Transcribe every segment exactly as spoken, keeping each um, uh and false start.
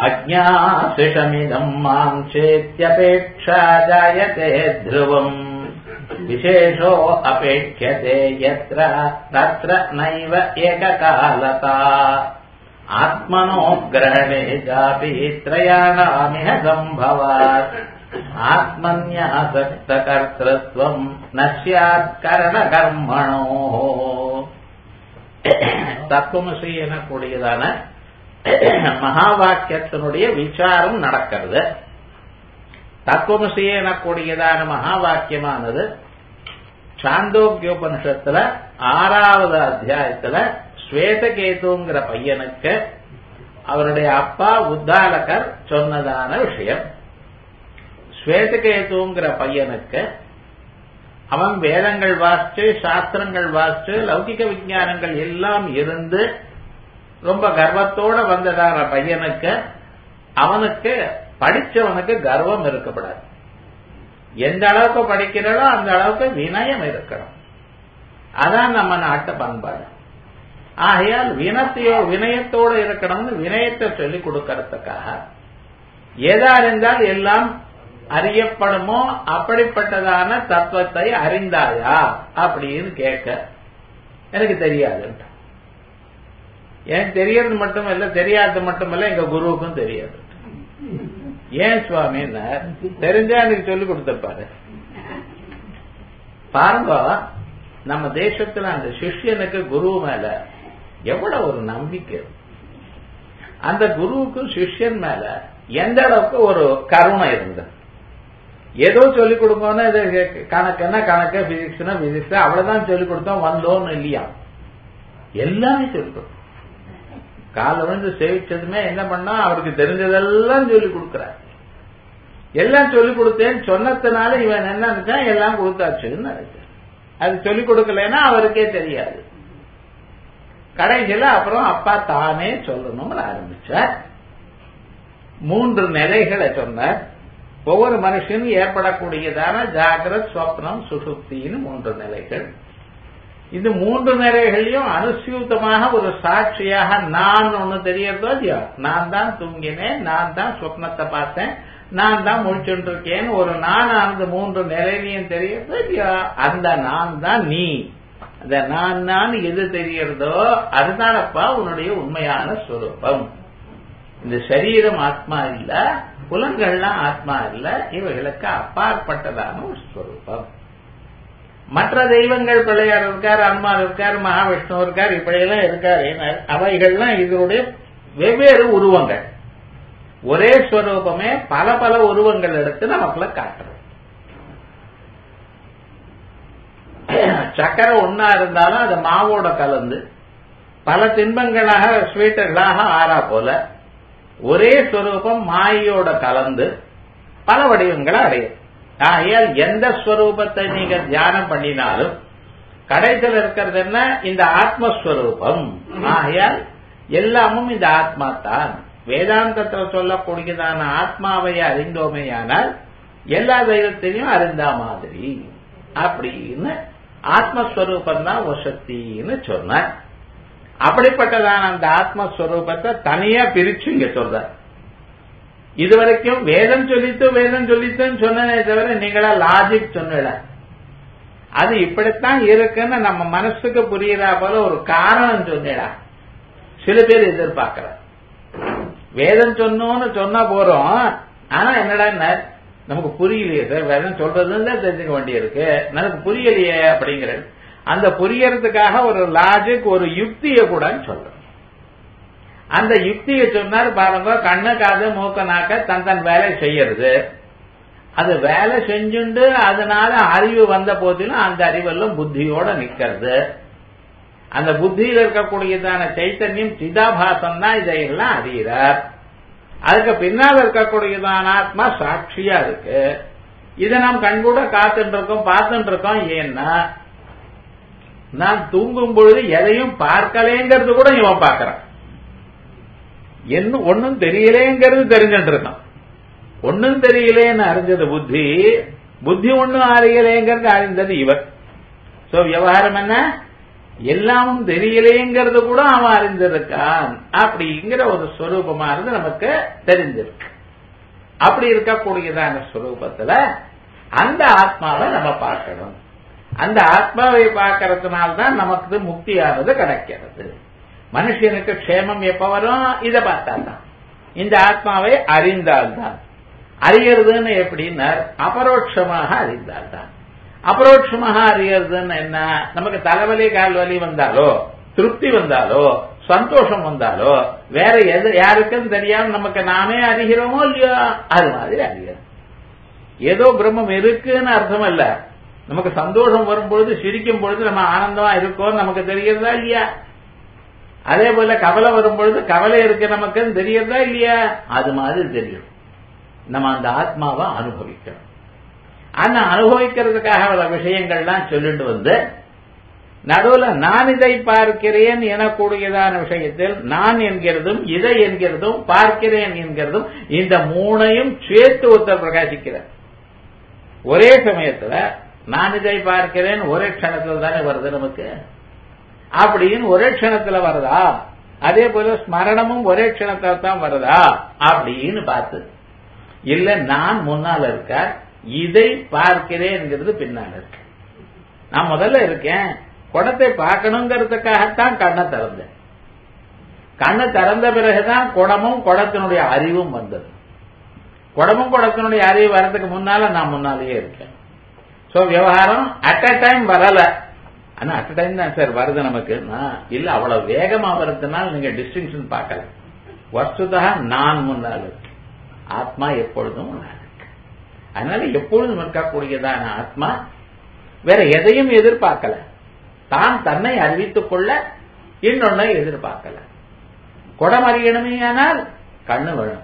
அஜ்ஞாசிஷமிதம் மாம் சேத்யபேக்ஷா ஜாயதே த்ருவம் விசேஷோ அபேட்சதே யத்ர தத்ர நைவ ஏககாலதா ஆத்மனோ கிரஹணே ஜாபி த்ரயாணாமிஹ சம்பவாத் ஆத்மன்யாசக்த கர்த்தத்வம் நஸ்யாத் கரண கர்மணோ. தத்துவமசி எனக்கூடியதான மகா வாக்கியத்தினுடைய விசாரம் நடக்கிறது. தத்துவமசி எனக்கூடியதான மகா வாக்கியமானது சாந்தோக்கியோபனிஷத்துல ஆறாவது அத்தியாயத்துல ஸ்வேதகேதுங்கிற பையனுக்கு அவருடைய அப்பா உத்தாலகர் சொன்னதான விஷயம். ஸ்வேதகேதுங்கிற பையனுக்கு அவன் வேதங்கள் வாசிச்சு சாஸ்திரங்கள் வாசிச்சு லௌகிக விஞ்ஞானங்கள் எல்லாம் இருந்து ரொம்ப கர்வத்தோட வந்ததான பையனுக்கு அவனுக்கு படிச்சவனுக்கு கர்வம் இருக்கப்படாது. எந்த அளவுக்கு படிக்கிறதோ அந்த அளவுக்கு வினயம் இருக்கணும். அதான் நம்ம நாட்டு பண்பாடு. ஆகையால் வினத்தையோ வினயத்தோடு இருக்கணும்னு வினயத்தை சொல்லிக் கொடுக்கறதுக்காக எதா அறிந்தால் எல்லாம் அறியப்படுமோ அப்படிப்பட்டதான தத்துவத்தை அறிந்தாயா அப்படின்னு கேட்க எனக்கு தெரியாது. எனக்கு தெரியறது மட்டுமல்ல, தெரியாது மட்டுமல்ல, எங்க குருவுக்கும் தெரியாது. ஏன் சுவாமி தெரிஞ்சா எனக்கு சொல்லிக் கொடுத்திருப்பாரு. பாருங்க, நம்ம தேசத்துல அந்த சிஷ்யனுக்கு குரு மேல எவ்வளவு ஒரு நம்பிக்கை, அந்த குருவுக்கும் சிஷ்யன் மேல எந்த அளவுக்கு ஒரு கருணை இருந்தது. ஏதோ சொல்லிக் கொடுக்கணும், கணக்குன்னா கணக்கு, பிசிக்ஸ்னா பிசிக்ஸ், அவ்வளவுதான் சொல்லிக் கொடுத்தோம், வந்தோன்னு இல்லையா, எல்லாமே சொல்லிக் கொடுத்தோம். கால விழுந்து சேவிச்சதுமே என்ன பண்ணா அவருக்கு தெரிஞ்சதெல்லாம் சொல்லிக் கொடுக்கிறார். எல்லாம் சொல்லிக் கொடுத்தேன்னு சொன்னதுனால இவன் என்ன நினைச்சான், எல்லாம் கொடுத்தாச்சுன்னு நினைச்சான். அது சொல்லிக் கொடுக்கலன்னா அவருக்கே தெரியாது. கடைசியில அப்புறம் அப்பா தானே சொல்லணும்னு ஆரம்பிச்சார். மூன்று நிலைகளை சொன்னார். ஒவ்வொரு மனுஷனும் ஏற்படக்கூடியதான ஜாகிரத், ஸ்வப்னம், சுஷுப்தின்னு மூன்று நிலைகள். இந்த மூன்று நிலைகளையும் அனுசியூத்தமாக ஒரு சாட்சியாக நான் ஒண்ணு தெரியறதோ இல்லையோ, நான் தான் தூங்கினேன், நான் தான் சொப்னத்தை பார்த்தேன், நான் தான் முழிச்சுட்டு இருக்கேன்னு ஒரு நான் அந்த மூன்று நிலையிலையும் தெரியறதோ இல்லையோ, அந்த நான் தான் நீ. அந்த நான் நான் எது தெரியறதோ அதுதானப்பா உன்னுடைய உண்மையான ஸ்வரூபம். இந்த சரீரம் ஆத்மா இல்ல, புலன்கள்லாம் ஆத்மா இல்ல, இவைகளுக்கு அப்பாற்பட்டதான ஒரு ஸ்வரூபம். மற்ற தெய்வங்கள் பிள்ளையார் இருக்கார், அம்மாள் இருக்கார், மகாவிஷ்ணு இருக்கார், இப்படியெல்லாம் இருக்காரு. அவைகள்லாம் இதனுடைய வெவ்வேறு உருவங்கள். ஒரே ஸ்வரூபமே பல பல உருவங்கள் எடுத்து நமக்குள்ள காட்டுறது. சக்கரை ஒன்னா இருந்தாலும் அது மாவோட கலந்து பல தின்பங்களாக ஸ்வீட்டுகளாக ஆறா போல ஒரே ஸ்வரூபம் மாயோட கலந்து பல வடிவங்களை அடையும். ஆகையால் எந்த ஸ்வரூபத்தை நீங்க தியானம் பண்ணினாலும் கடைசியில் இருக்கிறது என்ன, இந்த ஆத்மஸ்வரூபம். ஆகையால் எல்லாமும் இந்த ஆத்மா தான். வேதாந்தத்தில் சொல்லக்கூடியதான ஆத்மாவை அறிந்தோமேயானால் எல்லா தெய்வத்தையும் அறிந்தா மாதிரி அப்படின்னு ஆத்மஸ்வரூபம் தான் ஒரு சக்தின்னு சொன்ன. அப்படிப்பட்டதான அந்த ஆத்மஸ்வரூபத்தை தனியா பிரிச்சு இங்க சொல்ற. இதுவரைக்கும் வேதம் சொல்லித்து வேதம் சொல்லித்துன்னு சொன்னே தவிர நீங்களா லாஜிக் சொன்ன அது இப்படித்தான் இருக்குன்னு நம்ம மனசுக்கு புரியுறா போல ஒரு காரணம் சொன்னடா. சில பேர் எதிர்பார்க்கிற வேதம் சொன்னோன்னு சொன்னா போறோம், ஆனா என்னடா நமக்கு புரியலையே சார், வேதம் சொல்றதுன்னு தெரிஞ்சுக்க வேண்டியிருக்கு, நமக்கு புரியலையே அப்படிங்கிறது. அந்த புரியறதுக்காக ஒரு லாஜிக், ஒரு யுக்தியை கூட சொல்ற. அந்த யுக்தியை சொன்னார் பாருங்க, கண்ணு காது மூக்க நாக்க தன் தன் வேலை செய்யறது. அது வேலை செஞ்சுண்டு அதனால அறிவு வந்த போதிலும் அந்த அறிவெல்லாம் புத்தியோட நிக்கிறது. அந்த புத்தியில் இருக்கக்கூடியதான சைத்தன்யம் சிதாபாசம் தான் இதையெல்லாம் அறிகிறார். அதுக்கு பின்னால் இருக்கக்கூடியதான ஆத்மா சாட்சியா இருக்கு. இதை நாம் கண்கூட காத்துட்டு இருக்கோம், பார்த்துட்டு இருக்கோம். ஏன்னா நான் தூங்கும் பொழுது எதையும் பார்க்கலேங்கிறது கூட இவன் பார்க்கறான். என்ன ஒன்னும் தெரியலேங்கிறது தெரிஞ்சுட்டு இருக்கான். ஒன்னும் தெரியலேன்னு அறிஞ்சது புத்தி, புத்தி ஒன்னும் அறியலேங்கிறது அறிந்தது இவர். சோ விவகாரம் என்ன, எல்லாமும் தெரியலேங்கிறது கூட அவன் அறிந்திருக்கான் அப்படிங்கிற ஒரு ஸ்வரூபமானது நமக்கு தெரிஞ்சிருக்கு. அப்படி இருக்கக்கூடியதான ஸ்வரூபத்துல அந்த ஆத்மாவை நம்ம பார்க்கணும். அந்த ஆத்மாவை பார்க்கறதுனால்தான் நமக்கு முக்தியானது கிடைக்கிறது. மனுஷனுக்கு க்ஷேமம் எப்ப வரும்? இதை பார்த்தால்தான். இந்த ஆத்மாவை அறிந்தால்தான். அறியறதுன்னு எப்படின்னா அபரோட்சமாக அறிந்தால்தான். அபரோட்சமாக அறியறதுன்னு என்ன? நமக்கு தலைவலி கால்வலி வந்தாலோ திருப்தி வந்தாலோ சந்தோஷம் வந்தாலோ வேற எது யாருக்கும் தெரியாம நமக்கு நாமே அறிகிறோமோ இல்லையோ அது மாதிரி அறியறது. ஏதோ பிரம்மம் இருக்குன்னு அர்த்தம் இல்ல. நமக்கு சந்தோஷம் வரும்பொழுது சிரிக்கும் பொழுது நம்ம ஆனந்தமா இருக்கோம் நமக்கு தெரியறதா இல்லையா? அதே போல கவலை வரும்பொழுது கவலை இருக்கு நமக்குன்னு தெரியறதா இல்லையா? அது மாதிரி தெரியும். நம்ம அந்த ஆத்மாவை அனுபவிக்கணும். ஆனா அனுபவிக்கிறதுக்காக பல விஷயங்கள்லாம் சொல்லிட்டு வந்து நடுவுல நான் இதை பார்க்கிறேன் எனக்கூடியதான விஷயத்தில் நான் என்கிறதும் இதை என்கிறதும் பார்க்கிறேன் என்கிறதும் இந்த மூணையும் சேர்த்து ஒருத்தர் பிரகாசிக்கிறார். ஒரே சமயத்துல நான் இதை பார்க்கிறேன் ஒரே க்ஷணத்தில் தானே வருது நமக்கு. அப்படின்னு ஒரே க்ஷணத்துல வருதா? அதே போல ஸ்மரணமும் ஒரே க்ஷணத்தில் தான் வருதா அப்படின்னு பார்த்து இல்ல நான் முன்னால் இருக்கார் இதை பார்க்கிறேன்ங்கிறது பின்னால் இருக்கு. நான் முதல்ல இருக்கேன் குடத்தை பார்க்கணுங்கிறதுக்காகத்தான் கண்ணை திறந்தேன். கண்ணை திறந்த பிறகுதான் குடமும் குடத்தினுடைய அறிவும் வந்தது. குடமும் குடத்தினுடைய அறிவு வர்றதுக்கு முன்னால நான் முன்னாலேயே இருக்கேன். சோ விவகாரம் அட் அ டைம் வரல. ஆனா அட் அ டைம் தான் சார் வருது நமக்கு. இல்ல அவ்வளவு வேகமா வருதுனால நீங்க டிஸ்டிங்ஷன் பார்க்கல. வஸ்துதா நான் முன்னால் இருக்கு. ஆத்மா எப்பொழுதும் முன்னால் இருக்கு. அதனால எப்பொழுதும் இருக்கக்கூடியதான ஆத்மா வேற எதையும் எதிர்பார்க்கல. தான் தன்னை அறிவித்துக் கொள்ள இன்னொன்னை எதிர்பார்க்கல. குடம் அறியணுமேயானால் கண்ணு வேணும்.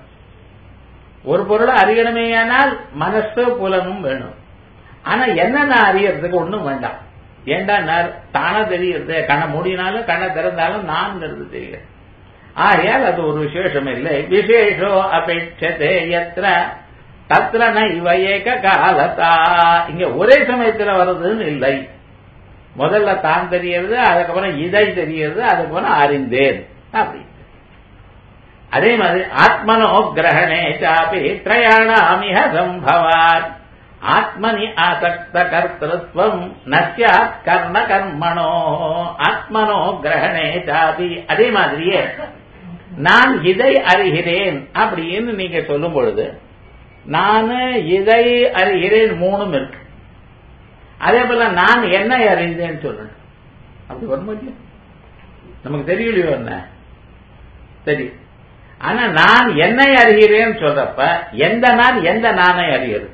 ஒரு பொருளை அறியணுமேயானால் மனசு புலனும் வேணும். ஆனா என்னென்ன அறியறதுக்கு ஒண்ணும் வேண்டாம். ஏண்டா தானா தெரியுது. கண்ணை மூடினாலும் கண்ணை திறந்தாலும் நான்கிறது தெரியுது. ஆகையால் அது ஒரு விசேஷம் இல்லை. விசேஷோ அபேட்சதே யத்ர தத்ர நைவ ஏக காலதா. இங்க ஒரே சமயத்துல வருதுன்னு இல்லை. முதல்ல தான் தெரியறது, அதுக்கப்புறம் இதை தெரியறது, அதுக்கப்புறம் அறிந்தேன் அப்படி. அதே மாதிரி ஆத்மனோ கிரகணே சாபி திரயாணாமிஹ சம்பவாத் ஆத்மனி ஆசக்த கர்த்தத்வம் நஸ்யாத் கர்ண கர்மணோ. ஆத்மனோ கிரகணே சாபி அதே மாதிரியே நான் இதை அறிகிறேன் அப்படின்னு நீங்க சொல்லும் பொழுது நான் இதை அறிகிறேன் மூணும் இருக்கு. அதே போல நான் என்ன அறிந்தேன்னு சொல்லணும். அப்படி வரும் இல்லையா? நமக்கு தெரியலையோ என்ன தெரியும். ஆனா நான் என்னை அறிகிறேன்னு சொல்றப்ப எந்த நான் எந்த நானை அறிகிறது?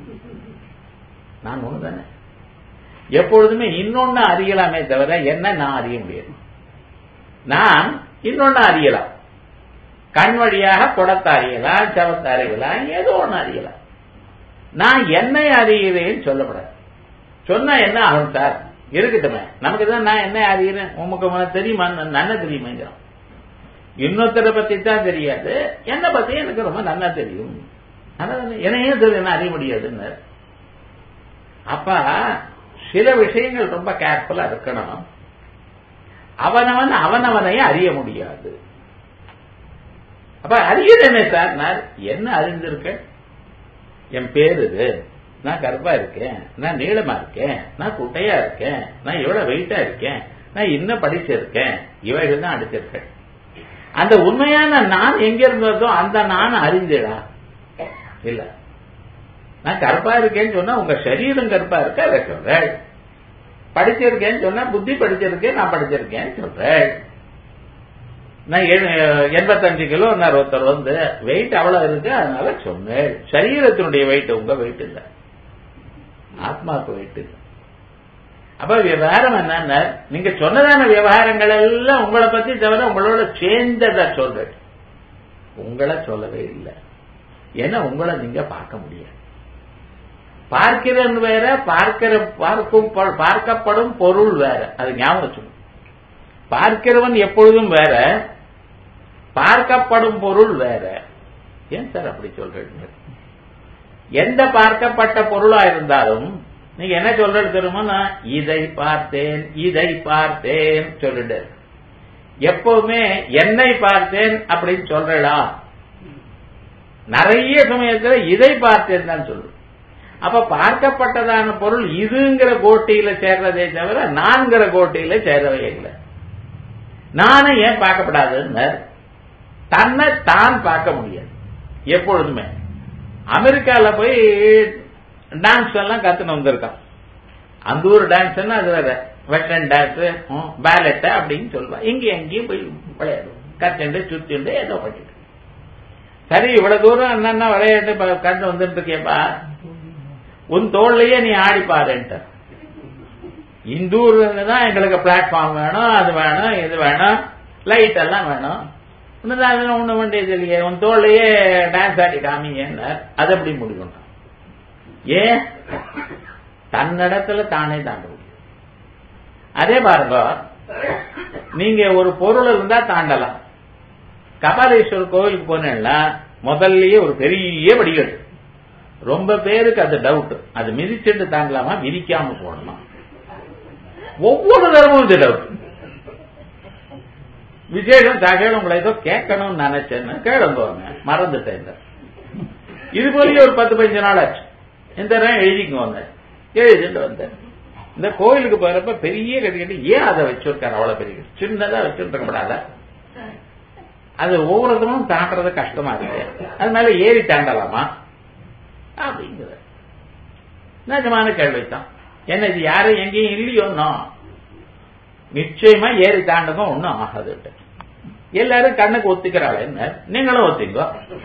நான் ஒண்ணு தானே. எப்பொழுதுமே இன்னொன்னு அறியலாமே தவிர என்ன நான் அறிய முடியாது. நான் இன்னொன்னு அறியலாம். கண் வழியாக குடத்தை அறியலாம், சவத்தை அறியலாம், ஏதோ ஒண்ணு அறியலாம். நான் என்னை அறிகிறேன்னு சொல்லப்படாது. சொன்னா என்ன ஆகும் சார்? இருக்கட்டுமே, நமக்கு தான் நான் என்ன அறிகிறேன் உங்களுக்கு தெரியுமா? நன்னா தெரியுமாங்கிறோம். இன்னொருத்தரை பத்தி தான் தெரியாது, என்னை பத்தி எனக்கு ரொம்ப நன்னா தெரியும். என்னையே தெரியும் அறிய முடியாதுன்னு. அப்ப சில விஷயங்கள் ரொம்ப கேர்ஃபுல்லா இருக்கணும். அவனவன் அவனவனையே அறிய முடியாது. அப்ப அறியறேனே சார், நான் என்ன அறிந்திருக்க? என் பேரு இது, நான் கர்ப்பா இருக்கேன், நான் நீளமா இருக்கேன், நான் குட்டையா இருக்கேன், நான் எவ்வளவு வெயிட்டா இருக்கேன், நான் இன்னும் படிச்சிருக்கேன், இவைகள் தான் அடிச்சிருக்கேன். அந்த உண்மையான நான் எங்க இருந்ததோ அந்த நான் அறிந்தடா இல்ல. நான் கருப்பா இருக்கேன்னு சொன்னா உங்க சரீரம் கருப்பா இருக்க அதை சொல்றேன். படிச்சிருக்கேன்னு சொன்னா புத்தி படிச்சிருக்கேன், நான் படிச்சிருக்கேன்னு சொல்றேன். நான் எண்பத்தஞ்சு கிலோ நான் ஒருத்தர் வந்து வெயிட் அவ்வளவு இருக்கு அதனால சொன்னேன். சரீரத்தினுடைய வெயிட் உங்க வெயிட் இல்ல, ஆத்மாவுக்கு வெயிட் இல்லை. அப்ப விவகாரம் என்னன்னா நீங்க சொன்னதான விவகாரங்கள் எல்லாம் உங்களை பத்தி தவிர உங்களோட சேர்ந்ததை சொல்றேன், உங்களை சொல்லவே இல்லை. ஏன்னா உங்களை நீங்க பார்க்க முடியாது. பார்க்கிறன் வேற, பார்க்கிற பார்க்கும் பார்க்கப்படும் பொருள் வேற. அது ஞாபகம் வச்சுக்கணும். பார்க்கிறவன் எப்பொழுதும் வேற, பார்க்கப்படும் பொருள் வேற. ஏன் சார் அப்படி சொல்றீங்க? எந்த பார்க்கப்பட்ட பொருளா இருந்தாலும் நீங்க என்ன சொல்றது தெரியுமா? இதை பார்த்தேன் இதை பார்த்தேன் சொல்லிட்டு எப்பவுமே என்னை பார்த்தேன் அப்படின்னு சொல்றா. நிறைய சமயத்துல இதை பார்த்தேன் தான் சொல்லு. அப்ப பார்க்கப்பட்டதான பொருள் இதுங்கிற கோட்டியில சேர்றதே தவிர நான்கிற கோட்டியில சேரவே இல்லை. நானும் ஏன் பார்க்கப்படாதுன்னு தன்னை தான் பார்க்க முடியாது. எப்பொழுதுமே அமெரிக்கால போய் டான்ஸ் எல்லாம் கத்துன்னு வந்திருக்கான். அந்த ஒரு டான்ஸ் அது வேற, வெஸ்டர்ன் டான்ஸ் பேலட் அப்படின்னு சொல்லுவா. இங்க எங்கேயும் போய் விளையாடும், கத்துண்டு சுத்திண்டு ஏதோ பண்ணிட்டு. சரி, இவ்வளவு தூரம் என்னன்னா விளையாட்டு கண்டு வந்துட்டு இருக்கேப்பா, உன் தோல்லையே நீ ஆடிப்பாருன்ட்ட. இந்தூர்ல தான் எங்களுக்கு பிளாட்ஃபார்ம் வேணும், அது வேணும், இது வேணும், லைட் எல்லாம் வேணும். ஒண்ணு வேண்டியது இல்லையே, உன் தோல்லையே டான்ஸ் ஆடி காமிங்க. அது எப்படி முடியும்? ஏன்? தன்னிடத்துல தானே தாண்ட முடியும். அதே பாருங்க, நீங்க ஒரு பொருள் இருந்தா தாண்டலாம். கபாலீஸ்வரர் கோவிலுக்கு போனேன்னா முதல்லயே ஒரு பெரிய வடிகட்டு. ரொம்ப பேருக்கு அது டவுட், அது மிதிச்சுட்டு தாண்டலாமா மிதிக்காம போகணுமா? ஒவ்வொரு தரமும் இது டவுட். விசேஷம் தகவல் உங்களை ஏதோ கேட்கணும்னு நினைச்சேன்னு கேளுங்க, மறந்துட்டேன். இது போலயே ஒரு பத்து பதினஞ்சு நாள் ஆச்சு. இந்த நேரம் எழுதிங்க வந்தேன், எழுதிட்டு வந்தேன். இந்த கோயிலுக்கு போறப்ப பெரிய கட்டி ஏன் அதை வச்சிருக்காரு? அவ்வளவு பெரிய சின்னதா வச்சுட்டு இருக்கப்படாத, அது ஒவ்வொருத்தரும் தாண்டறது கஷ்டமா இருக்கு, அதனால ஏறி தாண்டலாமா அப்படிங்கிற நிஜமான கேள்வித்தான். என்ன இது யாரும் எங்கேயும் இல்லையோன்னோ, நிச்சயமா ஏறி தாண்டதும் ஒன்னும் ஆகாது. எல்லாரும் கண்ணுக்கு ஒத்துக்கிறாள், என்ன நீங்களும் ஒத்திங்கோ.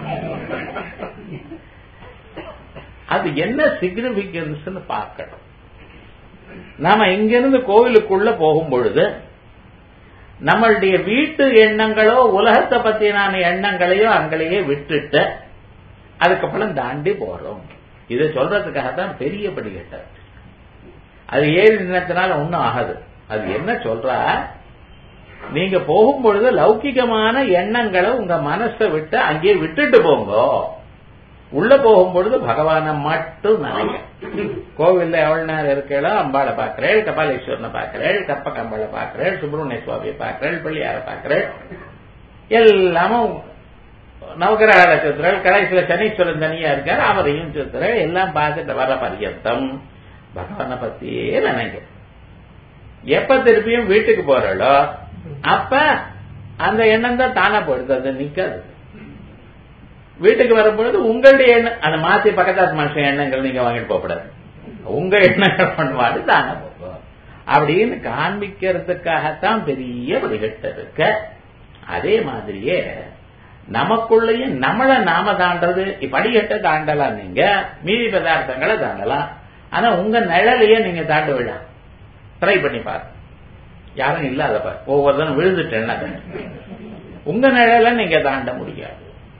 அது என்ன சிக்னிபிகன்ஸ் பார்க்கணும். நாம இங்கிருந்து கோவிலுக்குள்ள போகும் பொழுது நம்மளுடைய வீட்டு எண்ணங்களோ உலகத்தை பத்தியான எண்ணங்களையோ அங்கேயே விட்டுட்டு அதுக்கப்புறம் தாண்டி போறோம். இதை சொல்றதுக்காகத்தான் பெரிய படிக்கட்ட. அது ஏறி நின்னத்தினால ஒன்னும் ஆகாது. அது என்ன சொல்றா, நீங்க போகும்பொழுது லௌகிகமான எண்ணங்களை உங்க மனசை விட்டு அங்கேயே விட்டுட்டு போங்க. உள்ள போகும்பொழுது பகவானை மட்டும் நினைங்க. கோவில்ல எவ்வளவு நேரம் இருக்கோ அம்பாளை பாக்குறேன், கபாலீஸ்வரனை பாக்குறேன், கற்ப கம்பாளை பாக்குறேன், சுப்பிரமணிய சுவாமியை பாக்குறேன், பிள்ளையார பாக்குறேன், எல்லாமும் நவகிரக சுத்துறேன். கடைசியில சனீஸ்வரன் தனியா இருக்காரு, அவரையும் சுத்துறேன். எல்லாம் பார்த்துட்டு வர பர்யந்தம் பகவானை பத்தியே நினைங்க. எப்ப திருப்பியும் வீட்டுக்கு போறாளோ அப்ப அந்த எண்ணம் தான் தானா போயிடுது, அது நிக்காது. வீட்டுக்கு வரும்பொழுது உங்களுடைய எண்ணம் அதை மாத்தி பக்கத்தாத்து மனுஷன் எண்ணங்கள் நீங்க வாங்கிட்டு போகக்கூடாது. உங்க எண்ணங்கள் பண்ணுவாடு தானே போகும் அப்படின்னு காண்பிக்கிறதுக்காகத்தான் பெரிய வழிகட்டு இருக்கு. அதே மாதிரியே நமக்குள்ளேயே நம்மளை நாம தாண்டது. படிக்கட்டை தாண்டலாம், நீங்க மீதி பதார்த்தங்களை தாண்டலாம். ஆனா உங்க நிழலையே நீங்க தாண்ட விடா ட்ரை பண்ணி பாரு. யாரும் இல்லாத பாரு, ஒவ்வொருத்தரும் விழுந்துட்டேன்னா உங்க நிழலை நீங்க தாண்ட முடியாது.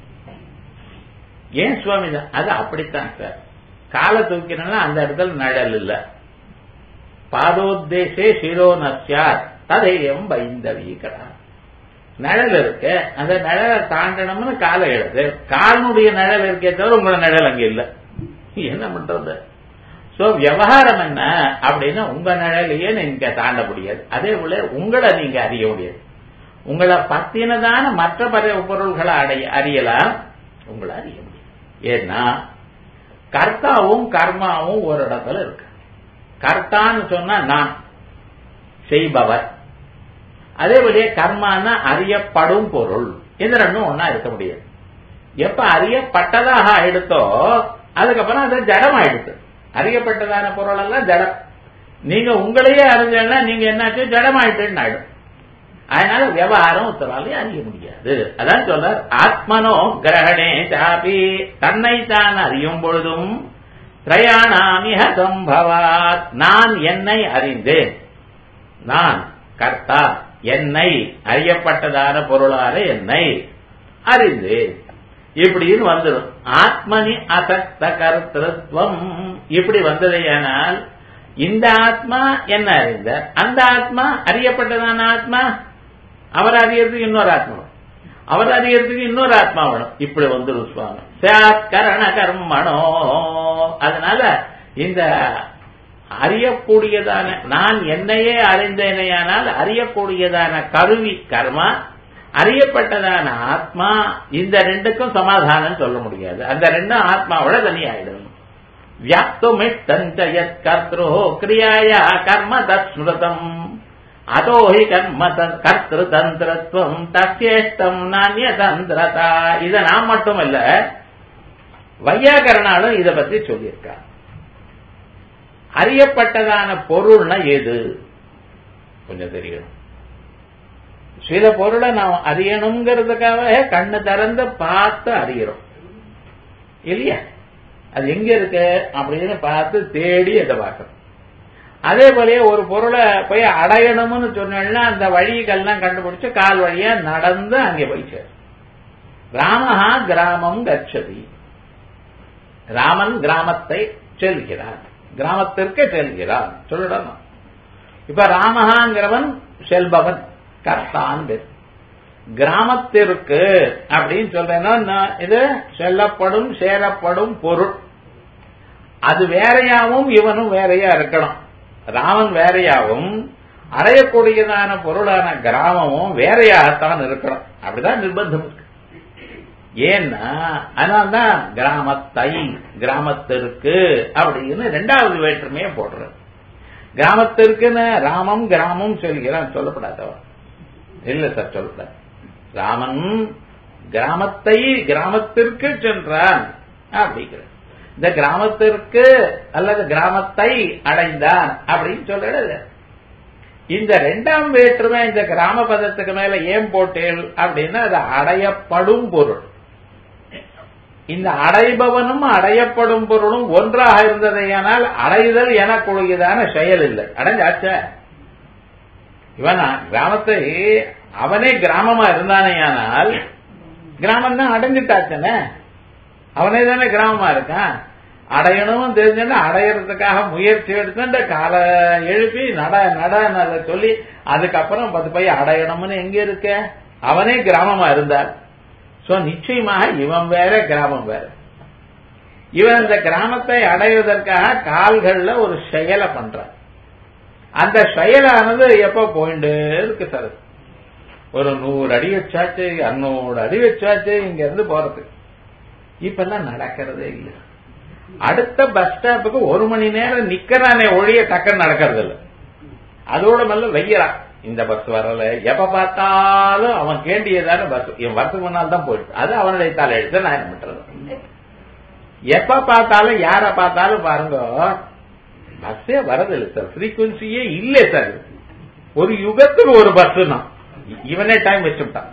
ஏன் சுவாமி தான் அது அப்படித்தான் சார். காலை தூக்கினா அந்த இடத்துல நிழல் இல்ல. பாதோத்தேசே சிரோ நஸ்யாத் ததையம் பைந்தவீகரா. நிழல் இருக்கு, அந்த நிழலை தாண்டணும்னு காலை எழுது. காலனுடைய நிழல் இருக்கே தவிர உங்களோட நிழல் அங்க இல்ல. என்ன பண்றது? சோ விவகாரம் என்ன அப்படின்னா உங்க நிழலையே நீங்க தாண்ட முடியாது. அதே போல உங்களை நீங்க அறிய முடியாது. உங்களை பத்தினதான மற்ற பொருள்களை அடைய அறியலாம், உங்களை அறிய முடியும். ஏன்னா கர்த்தாவும் கர்மாவும் ஒரு இடத்துல இருக்கு. கர்த்தான்னு சொன்னா நான் செய்பவர், அதே போல கர்மானா அறியப்படும் பொருள். இது ரெண்டும் ஒன்னா இருக்க முடியாது. எப்ப அறியப்பட்டதாக ஆயிடுத்தோ அதுக்கப்புறம் அது ஜடம் ஆயிடுது. அறியப்பட்டதான பொருள் எல்லாம் ஜடம். நீங்க உங்களையே அறிஞ்சா நீங்க என்னாச்சு ஜடம் ஆயிட்டுன்னு ஆயிடும். அதனால விவகாரம் உத்தரவாலே அறிய முடியாது. அதான் சொல்றார், ஆத்மனோ கிரகணே சாபி, தன்னைத்தான் அறியும் பொழுதும் திரயாணாமிஹ சம்பவாத், நான் என்னை அறிந்தேன், நான் கர்த்தா, என்னை அறியப்பட்டதான பொருளால என்னை அறிந்தேன் இப்படின்னு வந்துடும். ஆத்மனி அசக்த கர்த்தத்துவம் இப்படி வந்ததையானால் இந்த ஆத்மா என்ன அறிந்த, அந்த ஆத்மா அறியப்பட்டதான ஆத்மா, அவர் அறியறதுக்கு இன்னொரு ஆத்மா, அவர் அறியறதுக்கு இன்னொரு ஆத்மா வேணும். இப்படி வந்துடும் சுவாமி. சாத் கரண கர்மணோ. அதனால இந்த அறியக்கூடியதான நான் என்னையே அறிந்தேனையானால் அறியக்கூடியதான கருவி கர்மா, அறியப்பட்டதான ஆத்மா, இந்த ரெண்டுக்கும் சமாதானம் சொல்ல முடியாது. அந்த ரெண்டும் ஆத்மாவோட தனியாயிடும். வியாப்துமிஷ்டஞ்சயத் கர்த்ரு கிரியாயா கர்ம தத்ஸ்மிருதம் அதோஹி கர்ம கர்த்திரு தந்திரத்துவம் தஸ்யேஷ்டம் நானிய தந்திரதா. இதை நான் மட்டுமல்ல, வையாகரணாலும் இதை பத்தி சொல்லியிருக்கார். அறியப்பட்டதான பொருள்னா எது கொஞ்சம் தெரியும். சில பொருளை நாம் அறியணுங்கிறதுக்காக கண்ணு திறந்து பார்த்து அறிகிறோம் இல்லையா? அது எங்க இருக்கு அப்படின்னு பார்த்து தேடி அதை பார்க்கணும். அதே போல ஒரு பொருளை போய் அடையணும்னு சொன்னா அந்த வழிகள்லாம் கண்டுபிடிச்சு கால் வழியா நடந்து அங்கே போய் சேரும். ராமஹா கிராமம் கச்சதி, ராமன் கிராமத்தை செல்கிறான், கிராமத்திற்கு செல்கிறான் சொல்லணும். இப்ப ராமஹாங்கிறவன் செல்பவன், கர்த்தான். கிராமத்திற்கு அப்படின்னு சொல்றேன்னா இது செல்லப்படும் சேரப்படும் பொருள். அது வேறையாவும் இவனும் வேறையா இருக்கணும். ராமன் வேறையாவும் அடையக்கூடியதான பொருளான கிராமமும் வேறையாகத்தான் இருக்கணும். அப்படிதான் நிர்பந்தம் இருக்கு. ஏன்னா அதனால்தான் கிராமத்தை கிராமத்திற்கு அப்படின்னு ரெண்டாவது வேற்றுமையை போடுற. கிராமத்திற்குன்னு ராமம் கிராமம் சொல்கிறான் சொல்லப்படாதவன் இல்ல சார், சொல்லப்படாது. ராமன் கிராமத்தை கிராமத்திற்கு சென்றான் அப்படிங்கிற இந்த கிராமத்திற்கு அல்லது கிராமத்தை அடைந்தான் அப்படின்னு சொல்றது. இந்த ரெண்டாம் வேற்றுமை இந்த கிராம பதத்துக்கு மேல ஏன் போட்டேன் அப்படின்னா அது அடையப்படும் பொருள். இந்த அடைபவனும் அடையப்படும் பொருளும் ஒன்றாக இருந்ததையானால் அடைதல் எனக்குரியதான செயல் இல்லை. அடைஞ்சாச்ச இவனா கிராமத்தை அவனே கிராமமா இருந்தானேயானால் கிராமம் தான் அடைஞ்சிட்டாச்சனே, அவனே தானே கிராமமா இருக்கான். அடையணும் தெரிஞ்சா அடையறதுக்காக முயற்சி எடுத்து காலை எழுப்பி நட நட சொல்லி அதுக்கப்புறம் பத்து போய் அடையணும்னு எங்க இருக்க, அவனே கிராமமா இருந்தார். சோ நிச்சயமாக இவன் வேற கிராமம் வேற. இவன் இந்த கிராமத்தை அடைவதற்காக கால்கள்ல ஒரு செயலை பண்றான். அந்த செயலானது எப்ப போயிட்டு இருக்கு சார், ஒரு நூறு அடி வச்சாச்சு அறுநூறு அடி வச்சாச்சு இங்க இருந்து போறது. இப்பெல்லாம் நடக்கிறதே இல்லை. அடுத்த பஸ் ஸ்டாப்புக்கு ஒரு மணி நேரம் நிக்கிறானே ஒழிய டக்குன்னு நடக்கிறது இல்லை. அதோட மேல வெய்யறான், இந்த பஸ் வரல, எப்ப பார்த்தாலும் அவன் கேண்டியதான பஸ் இவன் வரத்துக்கு முன்னால் தான் போயிட்டு அது அவனுடைய தலை எழுத்து. நான் என்ன பண்றது, எப்ப பார்த்தாலும் யார பார்த்தாலும் பாருங்க பஸ்ஸே வரதில்லை சார், ஃப்ரீக்வன்சியே இல்லை சார். ஒரு யுகத்துக்கு ஒரு பஸ் தான், இவனே டைம் வச்சுட்டான்.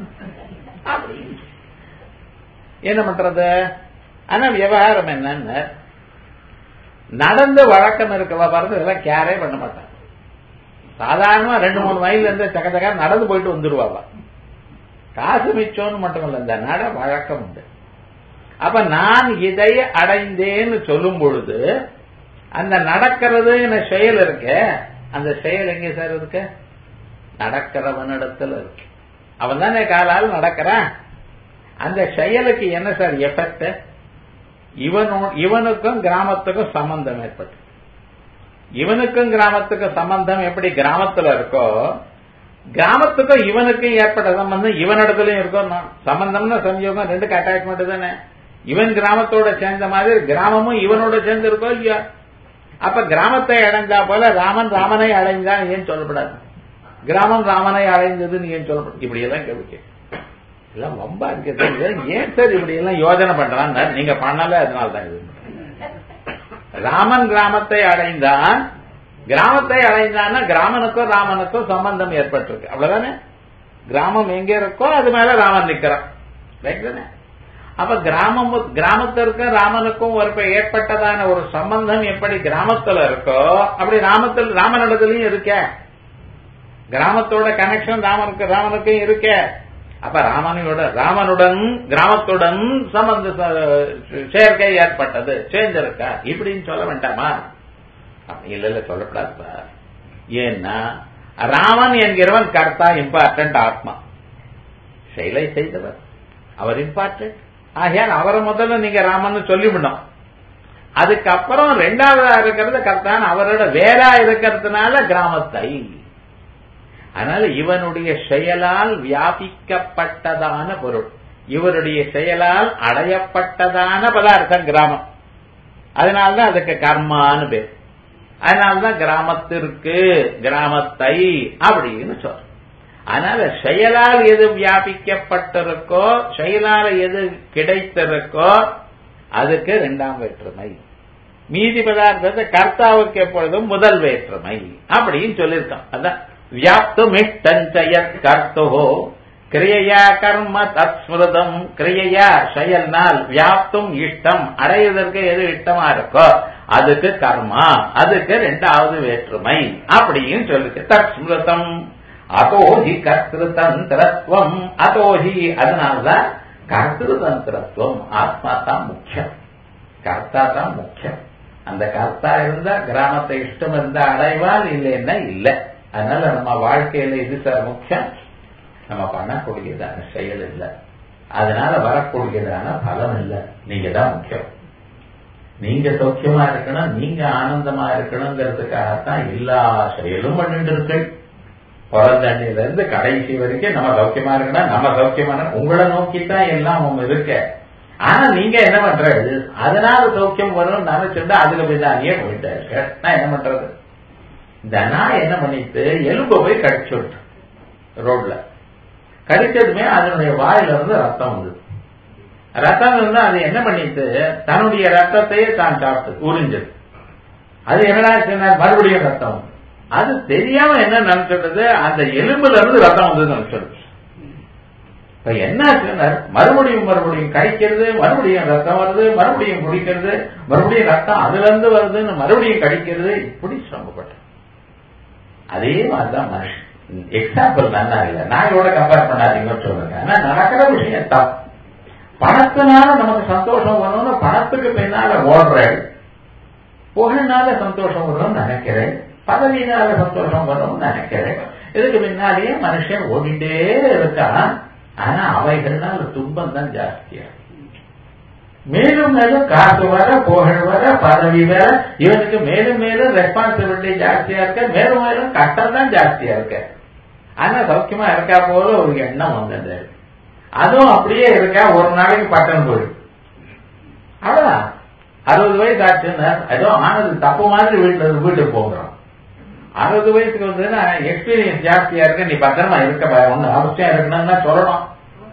என்ன பண்றது? ஆனா விவகாரம் என்னன்னு நடந்து வழக்கம் இருக்கவா பாருங்க, இதெல்லாம் கேரே பண்ண மாட்டான். சாதாரணமா ரெண்டு மூணு மைல் இருந்து சக்க சக்க நடந்து போயிட்டு வந்துருவாவா. காசு மிச்சோன்னு மட்டும் இல்ல, இந்த நட வழக்கம் உண்டு. அப்ப நான் இதை அடைந்தேன்னு சொல்லும் பொழுது அந்த நடக்கிறது செயல் இருக்க, அந்த செயல் எங்க சார் இருக்கு? நடக்கிறவனிடத்துல இருக்கு. அவன் தானே காலால் நடக்கிறான். அந்த செயலுக்கு என்ன சார் எஃபெக்ட்? இவனோ இவனுக்கும் கிராமத்துக்கும் சம்பந்தம் ஏற்பட்டு, இவனுக்கும் கிராமத்துக்கும் சம்பந்தம் எப்படி கிராமத்துல இருக்கோ, கிராமத்துக்கும் இவனுக்கும் ஏற்பட்ட சம்பந்தம் இவனிடத்துலயும் இருக்கும். சம்பந்தம்னா சம்யோகம் ரெண்டுக்கு அட்டாச்மெண்ட் தானே. இவன் கிராமத்தோட சேர்ந்த மாதிரி கிராமமும் இவனோட சேர்ந்து இருக்கோ இல்லையா? அப்ப கிராமத்தை அடைந்தா போல ராமன் ராமனை அடைந்தான் ஏன் சொல்லப்படாது? கிராமம் ராமனை அடைந்ததுன்னு ஏன் சொல்லப்படும்? இப்படி எல்லாம் கேள்வி எல்லாம் ரொம்ப இருக்கு. ஏன் சார் இப்படி எல்லாம் யோஜனை பண்றான்? நீங்க பண்ணல, அதனால்தான் இது. ராமன் கிராமத்தை அடைந்தான், கிராமத்தை அடைந்தான்னா கிராமனுக்கும் ராமனுக்கும் சம்பந்தம் ஏற்பட்டிருக்கு, அவ்வளவுதானே. கிராமம் எங்க இருக்கோ அது மேல ராமன் நிக்கிறான், ரைட் தானே? அப்ப கிராமம் கிராமத்திற்கும் ராமனுக்கும் ஒரு ஏற்பட்டதான ஒரு சம்பந்தம் எப்படி கிராமத்துல இருக்கோ அப்படி ராமத்தில் ராமனிடத்துலயும் இருக்க. கிராமத்தோட கனெக்ஷன் ராமனுக்கு ராமனுக்கும் இருக்க. அப்ப ராமனோட ராமனுடன் கிராமத்துடன் சம்பந்த சேர்க்கை ஏற்பட்டது, சேர்ந்திருக்கா இப்படின்னு சொல்ல வேண்டாமா? இல்ல இல்ல சொல்லப்படாது சார். ஏன்னா ராமன் என்கிறவன் கர்த்தா, இம்பார்ட்டன்ட் ஆத்மா, செயலை செய்தவர் அவர் இம்பார்ட்டன்ட். ஆகையால் அவரை முதல்ல நீங்க ராமன் சொல்லிவிடணும். அதுக்கப்புறம் ரெண்டாவதா இருக்கிறது கர்த்தான், அவரோட வேறா இருக்கிறதுனால கிராமத்தை. அதனால இவனுடைய செயலால் வியாபிக்கப்பட்டதான பொருள், இவருடைய செயலால் அடையப்பட்டதான பதார்த்தம் கிராமம். அதனால்தான் அதுக்கு கர்மான்னு பேர். அதனால்தான் கிராமத்திற்கு கிராமத்தை அப்படின்னு சொல்ற. அதனால செயலால் எது வியாபிக்கப்பட்டிருக்கோ, செயலால எது கிடைத்திருக்கோ அதுக்கு இரண்டாம் வேற்றுமை. மீதி பதார்த்தத்தை கர்த்தாவுக்கு எப்பொழுதும் முதல் வேற்றுமை அப்படின்னு சொல்லியிருக்கோம். அதான் வியாப்துமிஷ்டஞ்சயத் கர்த்துஹோ கிரியையா கர்ம தத்ஸ்மிருதம். கிரியையா செயல்னால், வியாப்தும் இஷ்டம் அடைவதற்கு எது இஷ்டமா இருக்கோ அதுக்கு கர்மா, அதுக்கு இரண்டாவது வேற்றுமை அப்படின்னு சொல்லிருக்கு. தத்ஸ்மிருதம் அதோஹி கர்த்திருதந்திரத்துவம். அதோஹி அதனால்தான் கர்த்திருதந்திரத்துவம். ஆத்மா தான் முக்கியம், கர்த்தா தான் முக்கியம். அந்த கர்த்தா இருந்தா கிராமத்தை இஷ்டம் இருந்தா அடைவால், இல்லைன்னா இல்லை. அதனால நம்ம வாழ்க்கையில இது சார் முக்கியம், நம்ம பண்ணக்கூடியதான செயல் இல்லை, அதனால வரக்கூடியதான பலம் இல்லை. நீங்க தான் முக்கியம். நீங்க சௌக்கியமா இருக்கணும், நீங்க ஆனந்தமா இருக்கணுங்கிறதுக்காகத்தான் எல்லா செயலும் பண்ணிட்டு இருக்கு. பிறந்தண்ணில இருந்து கடைசி வரைக்கும் நம்ம சௌக்கியமா இருக்கணும், நம்ம சௌக்கியமா உங்களை நோக்கித்தான் எல்லாம் உங்க இருக்க. ஆனா நீங்க என்ன பண்றது, அதனால சௌக்கியம் வரும் நினைச்சுட்டா அதுல பின்னாடியே போயிட்டா இருக்க. நான் என்ன பண்றது, இந்த நான் என்ன பண்ணிட்டு எலும்பு போய் கடிச்சு விட்டு ரோட்ல கடிச்சதுமே அதனுடைய வாயில இருந்து ரத்தம் வந்தது. ரத்தம் இருந்தா அது என்ன பண்ணிட்டு தன்னுடைய ரத்தத்தையே தான் சாப்பிட்டு உறிஞ்சது. அது என்னடா மறுபடியும் ரத்தம், அது தெரியாம என்ன நினைச்சிடுறது, அந்த எலும்புல இருந்து ரத்தம் வந்தது நினைச்சிடுது. இப்ப என்ன மறுபடியும் மறுபடியும் கடிக்கிறது, மறுபடியும் ரத்தம் வருது, மறுபடியும் குடிக்கிறது, மறுபடியும் ரத்தம் அதுல இருந்து வருதுன்னு மறுபடியும் கடிக்கிறது, இப்படி சிரமப்பட்ட. அதே மாதிரிதான் மனுஷன். எக்ஸாம்பிள் நல்லா இல்லை, நாயோட கம்பேர் பண்ணாதீங்கன்னு சொல்லுங்க. ஆனா நடக்கிற விஷயம் தான். பணத்தினால நமக்கு சந்தோஷம் வரணும்னு பணத்துக்கு பின்னால ஓடுறேன், புகழ்னால சந்தோஷம் வரணும்னு நினைக்கிறேன், பதவியினால சந்தோஷம் வரணும்னு நினைக்கிறேன். இதுக்கு பின்னாலேயே மனுஷன் ஓடிட்டே இருக்கான். ஆனா அவைகள்னால துன்பம் தான் ஜாஸ்தியா. மேலும் மேலும் காசு வர, புகழ் வர, பதவி வர, இவனுக்கு மேலும் மேலும் ரெஸ்பான்சிபிலிட்டி ஜாஸ்தியா இருக்க, மேலும் மேலும் கஷ்டம் தான் ஜாஸ்தியா இருக்க. ஆனா சௌக்கியமா இருக்கா போல ஒரு எண்ணம் வந்தது. அதுவும் அப்படியே இருக்கா, ஒரு நாளைக்கு பட்டன் போயிடும். அவ்வளவுதான். அறுபது வயசு ஆச்சுன்னா ஏதோ ஆனது தப்பு மாதிரி வீட்டுல வீட்டுக்கு போகிறோம். அறுபது வயசுக்கு வந்து எக்ஸ்பீரியன்ஸ் ஜாஸ்தியா இருக்க, நீ பத்திரமா இருக்க ஒண்ணு அவசியம் இருக்கணும்னா சொல்லணும்.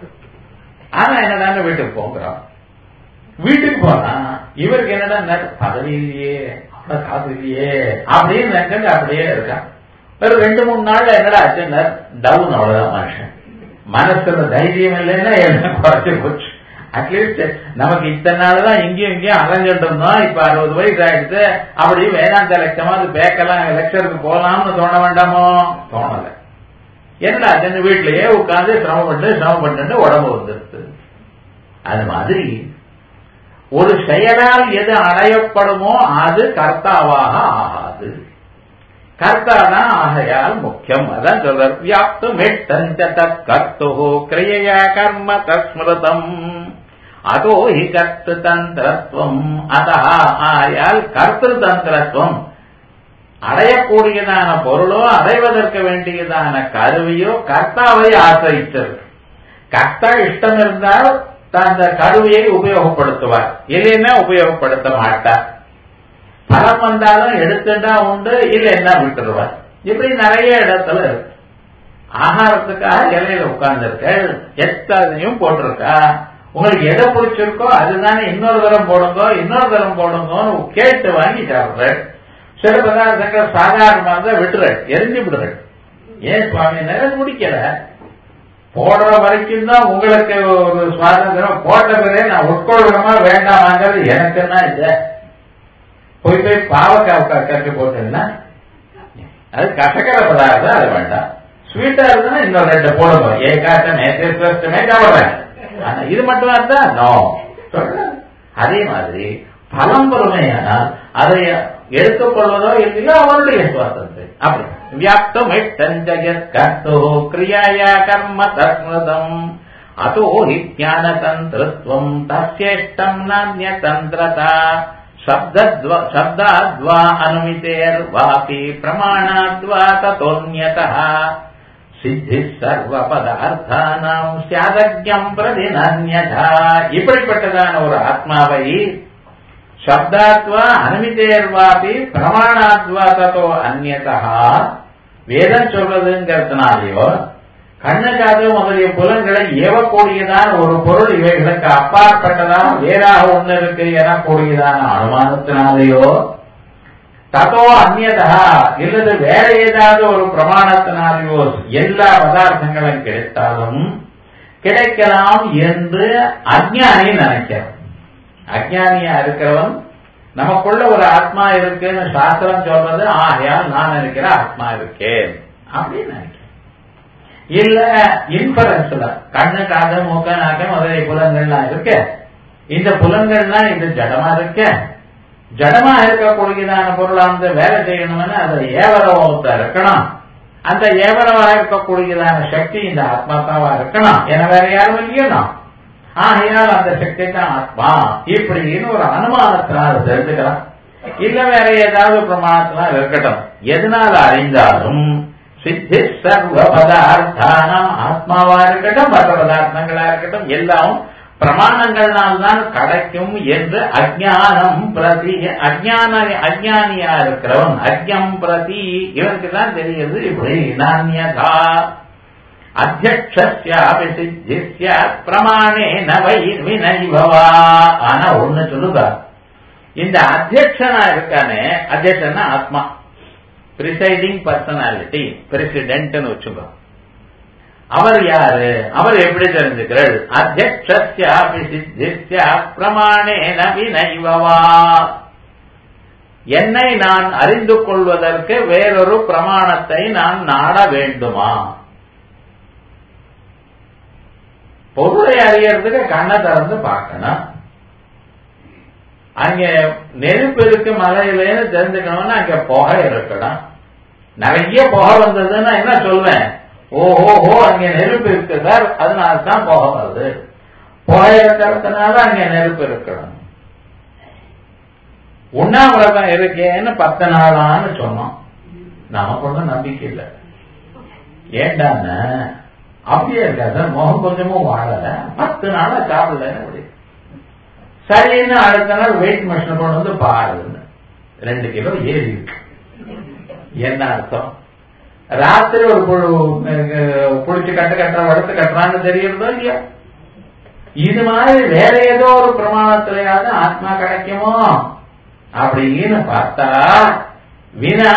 ஆனா என்னடான்னு வீட்டுக்கு போகிறோம். வீட்டுக்கு போனா இவருக்கு என்னடா பதவி இல்லையே, அவ்வளவு காசு இல்லையே அப்படின்னு நினைச்சு அப்படியே இருக்கான். ஒரு ரெண்டு மூணு நாள்ல என்னடா ஆச்சுன்னா டவுன். அவ்வளவுதான். மனுஷன் மனசுல தைரியம் இல்லைன்னா எல்லாம் குறைச்சு போச்சு. அட்லீஸ்ட் நமக்கு இத்தனை நாள் தான் இங்கேயும் இங்கேயும் அலைஞ்சிட்டு இருந்தோம், இப்ப அறுபது வயசு ஆயிடுச்சு, அப்படி வேதாந்த லட்சமாவது பேக்கலாம், லெக்சருக்கு போகலாம்னு தோண வேண்டாமோ? தோணல. என்னடா சின்ன வீட்லயே உட்காந்து சிரமப்பட்டு சிரமப்பட்டு உடம்பு வந்துருது. அது மாதிரி ஒரு செயலால் எது அடையப்படுமோ அது கர்த்தாவாக ஆகாது. கர்த்தாதான் ஆகையால் முக்கியம். அதான் சொல்ற வியாப்து மெட்டஞ்ச கர்த்து கிரியையா கர்ம தஸ்மிருதம் அதோ ஹி கர்த்து தந்திரத்துவம். அதா ஆயால் கர்த்திரு தந்திரத்துவம், அடையக்கூடியதான பொருளோ அடைவதற்கு வேண்டியதான கருவியோ கர்த்தாவை ஆசிரித்தது. கர்த்தா இஷ்டம் இருந்தால் அந்த கருவியை உபயோகப்படுத்துவார், இல்லைன்னா உபயோகப்படுத்த மாட்டார். பலம் வந்தாலும் எடுத்துட்டா உண்டு, இல்லைன்னா விட்டுருவார். இப்படி நிறைய இடத்துல இருக்கு. ஆகாரத்துக்காக இலையில உட்கார்ந்துருக்க, எத்தனையும் போட்டிருக்கா. உங்களுக்கு எதை பிடிச்சிருக்கோ அதுதானே இன்னொரு தரம் போடுங்க இன்னொரு தரம் போடுங்கன்னு கேட்டு வாங்கி சாப்பிடுற. சில பதார்த்தங்கள் சாதாரணமா தான் விட்டுற, எரிஞ்சு விடுற. ஏன் சுவாமி நிறைய முடிக்கல, போடுற வரைக்கும் தான் உங்களுக்கு ஒரு சுவாதந்திரம், போட்ட பிறகு நான் உட்கொள்றமா வேண்டாமாங்கிறது எனக்குன்னா இல்ல. போய் போய் பாவக்காய் கட்டு போட்டேன்னா அது கசக்கர பதார்த்தம், அது வேண்டாம். ஸ்வீட்டா இருக்குன்னா இன்னொரு ரெண்டு போடுங்க, ஏ காட்டமே கவலை. ஆனா இது மட்டும் இருந்தா நோ சொல்ற. அதே மாதிரி பலம் பொறுமையானால் அதை எடுத்துக்கொள்வதோ இல்லையோ அவருடைய சுவாதந்திரம். அப்படி வியாப்தம் கர்த்தோ கிரியாயா கர்ம தஸ்மிருதம் அதோ ஹி ஞான தந்திரத்துவம் தஸ்யேஷ்டம் நான்ய தந்திரதா. சப்தாத்வா அனுமிதேர் வாபி பிரமாணாத்வா ததோன்யதः சித்தி சர்வ பதார்த்தானாம் ஸ்யாதஜ்ஞம் பிரதிநன்யதா. இப்படிப்பட்டதான ஒரு ஆத்மாவை சப்தாத்வா அனுமிதேர்வாபி பிரமாணாத்வா ததோ அந்யதா வேதம் சொல்றதுங்கிறதுனாலையோ கண்ணு காது முதலிய புலன்களை ஏவக்கூடியதான ஒரு பொருள் இவைகளுக்கு அப்பாற்பட்டதான வேறாக ஒண்ணு இருக்கு எனக்கூடியதான அனுமானத்தினாலேயோ ததோ அந்நியதா இல்லது வேற ஏதாவது ஒரு பிரமாணத்தினாலேயோ எல்லா பதார்த்தங்களும் கிடைத்தாலும் கிடைக்கலாம் என்று அஞ்ஞானி நினைக்கிறான். அஞ்ஞானியா இருக்கிறவன் நமக்குள்ள ஒரு ஆத்மா இருக்குன்னு சாஸ்திரம் சொல்றது, ஆகையால் நான் நினைக்கிற ஆத்மா இருக்கேன் அப்படின்னு நினைக்கிறேன். இல்ல இன்ஃபரன்ஸ்ல கண்ணு காது மூக்க நாக்க முதலிய புலன்கள்லாம் இருக்க, இந்த புலன்கள்லாம் இது ஜடமா இருக்க, ஜடமா இருக்கக்கூடியதான பொருளானது வேலை செய்யணும்னு அதை ஏவரவத்தை இருக்கணும். அந்த ஏவரவா இருக்கக்கூடியதான சக்தி இந்த ஆத்மாத்தாவா இருக்கணும். என வேற யாரும் இல்லையணும். ஆகையால் அந்த சக்தி தான் ஆத்மா இப்படின்னு ஒரு அனுமானத்தினால் தெரிஞ்சுக்கலாம். இல்ல வேற ஏதாவது பிரமாணத்தினால் இருக்கட்டும். எதனால அறிந்தாலும் சித்தி சர்வ பதார்த்தானம் ஆத்மாவா இருக்கட்டும் மற்ற பதார்த்தங்களா இருக்கட்டும் எல்லாம் பிரமாணங்கள்னால் தான் கிடைக்கும் என்று அஜ்ஞானம் பிரதி அஜ்ஞான அஜ்ஞானியா இருக்கிறவன் அஜ்ஞம் பிரதி இவனுக்கு தான் தெரியுது. இப்படி நான்யதா அத்தியக்ஷஸ்யாபி சித்திஸ்ய பிரமாணேன வை வினைவவா. ஆனா ஒண்ணு சொல்லுதா, இந்த அத்தியக்ஷனா இருக்கானே, அத்தியக்ஷனா ஆத்மா, பிரிசைடிங் பர்சனாலிட்டி, பிரசிடென்ட்னு வச்சுக்கோ. அவர் யாரு, அவர் எப்படி தெரிஞ்சுக்கிறார்? அத்தியக்ஷஸ்யாபி சித்திஸ்ய பிரமாணேன வினைவவா. என்னை நான் அறிந்து கொள்வதற்கு வேறொரு பிரமாணத்தை நான் நாட வேண்டுமா? பொருளை அறியறதுக்கு கண்ணை திறந்து பார்க்கணும். அங்க நெருப்பு இருக்கு மலையிலேன்னு தெரிஞ்சுக்கணும்னா அங்க புகை இருக்கணும். நிறைய புகை வந்ததுன்னா என்ன சொல்வேன், ஓஹோஹோ அங்க நெருப்பு இருக்கு சார், அதனால்தான் புகை வருது. புகை இருக்கிறதுனால அங்க நெருப்பு இருக்கணும். உண்ணாவிரதம் இருக்கேன்னு பத்து நாளான்னு சொன்னோம். நமக்கு ஒன்றும் நம்பிக்கை இல்லை. ஏண்டான்னு அப்படியே இருக்கா சார், முகம் கொஞ்சமும் வாழல, பத்து நாளா சாப்பிடல. அப்படி சரின்னு அடுத்த நாள் வெயிட் மிஷின் கொண்டு வந்து பாருன்னு ரெண்டு கிலோ ஏறி இருக்கு. என்ன அர்த்தம்? ராத்திரி ஒரு புடிச்சு கட்டு கட்டுற வளர்த்து கட்டுறான்னு தெரியுறதோ இல்லையா? இது மாதிரி வேற ஏதோ ஒரு பிரமாணத்திலேயாவது ஆத்மா கிடைக்குமோ அப்படின்னு பார்த்தா வினா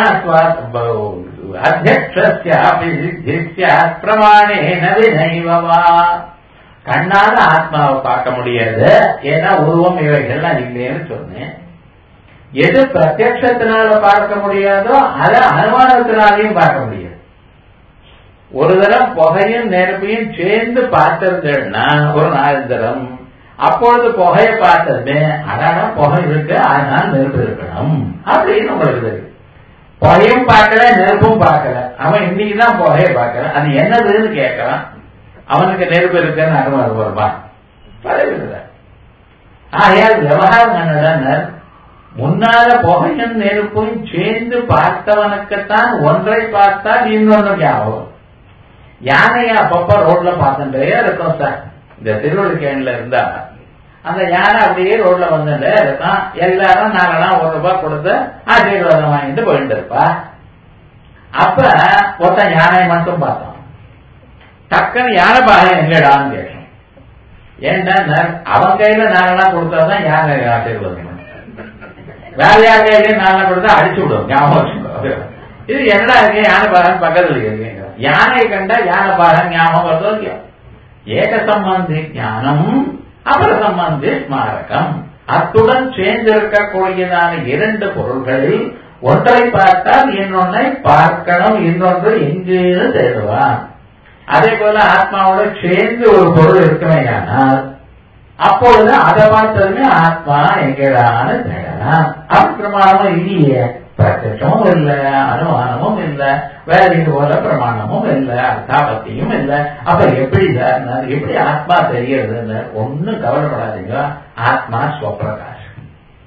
பிரமாணேன வினைவவா. கண்ணால ஆத்மாவை பார்க்க முடியாது, ஏன்னா உருவம் இவைகள்லாம் இல்லைன்னு சொன்னேன். எது பிரத்யட்சத்தினால பார்க்க முடியாதோ அதை அனுமானத்தினாலையும் பார்க்க முடியாது. ஒரு தரம் புகையும் நெருப்பையும் சேர்ந்து பார்த்திருந்தேன்னா ஒரு நாலு தரம், அப்பொழுது புகையை பார்த்தது அதான புகை இருக்கு அதனால நெருப்பு இருக்கணும் அப்படின்னு உங்களுக்கு தெரியும். புகையும் பார்க்கல நெருப்பும் பார்க்கல, அவன் இன்னைக்குதான் புகையை பார்க்கல, அது என்னதுன்னு கேட்கறான். அவனுக்கு நெருப்பு இருக்குன்னு அனுமானம் வருவான். பரவாயில்ல. ஆகையால் விவகாரம் என்னடா, முன்னால புகையும் நெருப்பும் சேர்ந்து பார்த்தவனுக்குத்தான் ஒன்றை பார்த்தால் இன்னொன்னு ஞாபகம். யானையா அப்பப்ப ரோட்ல பார்த்துட்டே இருக்கும் சார். இந்த திருவள்ளுக்கேணில இருந்தா அந்த யானை அப்படியே ரோட்ல வந்துட்டே இருக்கான். எல்லாரும் நாங்கெல்லாம் ஒரு ரூபாய் கொடுத்து ஆசீர்வாதம் வாங்கிட்டு போயிட்டு இருப்பா. அப்ப ஒருத்தன் யானையை மட்டும் பார்த்தோம். டக்குன்னு யானை பாகம் எங்கடான்னு கேட்டோம். ஏன்டா அவன் கையில நாங்கெல்லாம் கொடுத்தாதான் யானை ஆசீர்வாதம், வேலையா கையில நாங்க கொடுத்தா அடிச்சு விடுவோம். ஞாபகம் வச்சுக்கோ. இது என்னடா இருக்கு யானை பாகம் பக்கத்துல இருக்கு. யானை கண்டா யானை பாகம் ஞாபகம் வருதோ இல்லையா? ஏக சம்பந்தி ஞானம் அபர சம்பந்தி ஸ்மாரகம். அத்துடன் சேர்ந்திருக்கக்கூடியதான இரண்டு பொருள்களில் ஒன்றை பார்த்தால் இன்னொன்னை பார்க்கணும், இன்னொன்று எங்கேன்னு தேடுவான். அதே போல ஆத்மாவோட சேர்ந்து ஒரு பொருள் இருக்குமே, ஆனால் அப்பொழுது அதை பார்த்ததுமே ஆத்மா எங்கடான்னு தேடலாம். அப்பிரமாணமும் இல்லையே, பிரத்யட்சமும் இல்ல, அனுமானமும் இல்ல, வேற இது போல பிரமாணமும் இல்ல, அர்த்தாபத்தியும் இல்ல. அப்ப எப்படி சார் எப்படி ஆத்மா தெரியறதுன்னு ஒன்னும் கவலைப்படாதீங்க. ஆத்மா ஸ்வப்பிரகாசம்.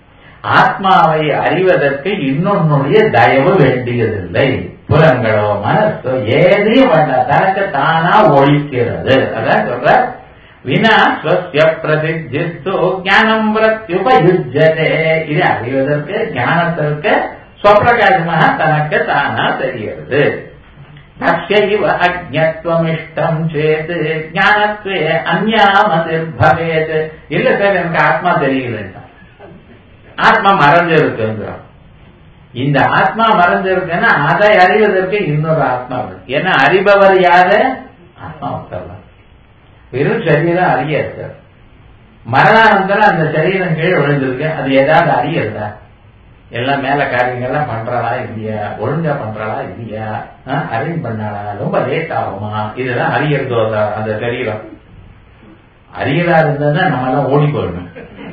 ஆத்மாவை அறிவதற்கு இன்னொன்னுடைய தயவு வேண்டியதில்லை. புலங்களோ மனசோ ஏதையும் வேண்டாம், தனக்கு தானா ஒழிக்கிறது. அதான் சொல்ற வினா ஸ்வஸ்ய பிரதிஜிஸ்து ஞானம் பிரத்யுபயுஜ்யதே. இது அறிவதற்கு ஞானத்திற்கு ஸ்வப்பிரகாசமாக தனக்கு தானா தெரிகிறது. தஸ்யைவ அஜ்ஞத்வமிஷ்டம் சேத் ஞானத்வே அந்யாமதிர்பவேத். இல்ல சார் எனக்கு ஆத்மா தெரியலன்னா ஆத்மா மறைஞ்சிருக்குங்கிறோம். இந்த ஆத்மா மறைஞ்சிருக்குன்னா அதை அறிவதற்கு இன்னொரு ஆத்மா இருக்கு. ஏன்னா அறிபவர் யாரு? ஆத்மா சொல்லலாம். வெறும் சரீரம் அறியாது சார். மரணானந்தரம் அந்த சரீரம் கீழே விழுந்திருக்கு, அது ஏதாவது அறியறதா? எல்லாம் மேல காரியங்கள்லாம் பண்றாளா இல்லையா, ஒழுங்கா பண்றாளா இல்லையா, அரேஞ்ச் பண்ணாளா, ரொம்ப லேட் ஆகுமா, இதெல்லாம் அறியறதோ அந்த சரீரம்? அறியதா இருந்ததுன்னா நம்ம எல்லாம் ஓடி போயிடணும்.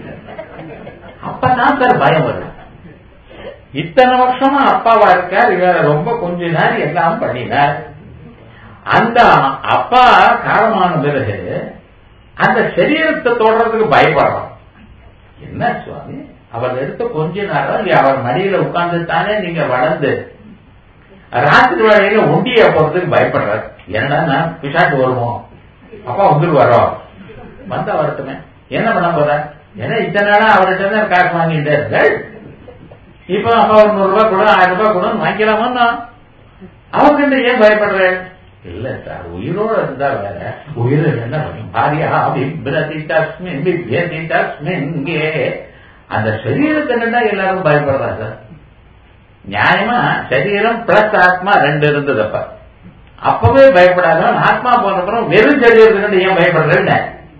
அப்பதான் சார் பயம் வரும். இத்தனை வருஷமா அப்பாவா இருக்கார், இவரை ரொம்ப கொஞ்ச நேரம் எல்லாம் பண்ணினார். அந்த அப்பா காலமான பிறகு அந்த சரீரத்தை தொடர்றதுக்கு பயப்படுறோம். என்ன சுவாமி, அவர் எடுத்து கொஞ்ச நேரம் அவர் மடியில உட்கார்ந்துட்டானே நீங்க வளர்ந்து ராத்திரி வேலையில ஒண்டிய போறதுக்கு பயப்படுறாரு. என்னன்னா பிசாட்டு வருவோம், அப்பா வந்துருவாரோ, வந்தா வரட்டுமே, என்ன பண்ண போற? ஏன்னா இத்தனை நாளா அவர்கிட்ட தான் காசு வாங்கிட்டு இருக்காள். இப்ப அப்பா ஒரு நூறு ரூபாய் கூட ஆயிரம் ரூபாய் கூட வாங்கிக்கலாமா? அவர்கிட்ட ஏன் பயப்படுற? இல்ல சார், உயிரோட இருந்தா வேற, உயிர் என்ன பாரியா விப்ரதி தஸ்மின் விப்யதி தஸ்மின்கே. அந்த சரீரத்தினா எல்லாரும் பயப்படுறாங்க. நியாயமா சரீரம் பிளஸ் ஆத்மா ரெண்டு இருந்ததப்ப அப்பவே பயப்படாதவன் ஆத்மா போனப்புறம் வெறும் சரீரத்துக்கு ஏன் பயப்படுறேன்?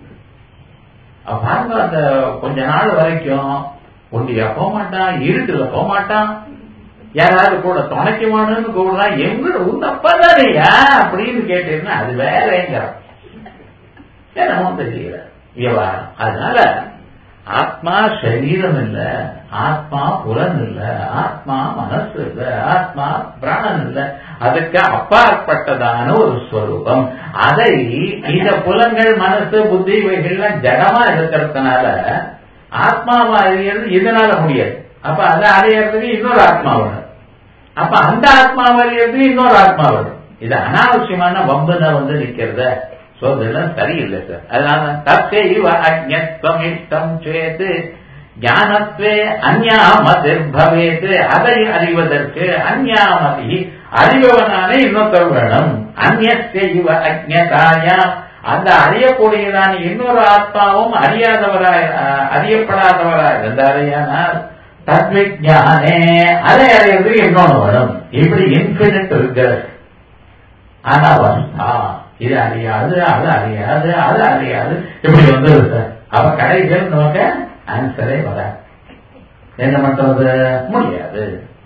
பாருங்க, அந்த கொஞ்ச நாள் வரைக்கும் ஒண்டியா போக மாட்டான், இருட்டுல போக மாட்டான், யாராவது கூட துணைக்குமானு கூடுறான், எங்க உன்னப்பதானையா அப்படின்னு கேட்டீங்கன்னா அது வேறங்கிற நம்ம தெரியல விவகாரம். அதனால ஆத்மா சரீரம் இல்ல, ஆத்மா புலன் இல்ல, ஆத்மா மனசு இல்ல, ஆத்மா பிராணன் இல்ல, அதுக்கு அப்பாற்பட்டதான ஒரு ஸ்வரூபம். அதை இந்த புலங்கள் மனசு புத்தி இவைகள்லாம் ஜடமா இருக்கிறதுனால ஆத்மாவை அறியறது இதனால முடியாது. அப்ப அதை அடையறதுக்கு இன்னொரு ஆத்மா வரும். அப்ப அந்த ஆத்மாவை அறியறதுக்கு இன்னொரு ஆத்மா வரும். இது அனாவசியமான வம்புல வந்து நிக்கிறத சொல்றதுலாம் சரியில்லை சார். அதனால தத்தைவ அஜ்ஞத்வமிஷ்டம் சேத் ஞானத்வே அந்யாமதிர் பவேத். அதை அறிவதற்கு அந்யாமதி அறிபவனானே இன்னொருத்தர் வேணும். அந்நிய இவ அஜ்ஞதாயாம், அந்த அறியக்கூடியதான இன்னொரு ஆத்மாவும் அறியாதவராய் அறியப்படாதவராய் இருந்தாரையானால் தத்விஜானே அதை அறியறது இன்னொன்று வேணும். இப்படி இன்பினிட் இருக்கிறது. அனவஸ்தா, இது அறியாது, அது அறியாது, அது அறியாது, இப்படி வந்து அவ கடைசியில் நமக்கு ஆன்சரே வர என்ன பண்றது முடியாது.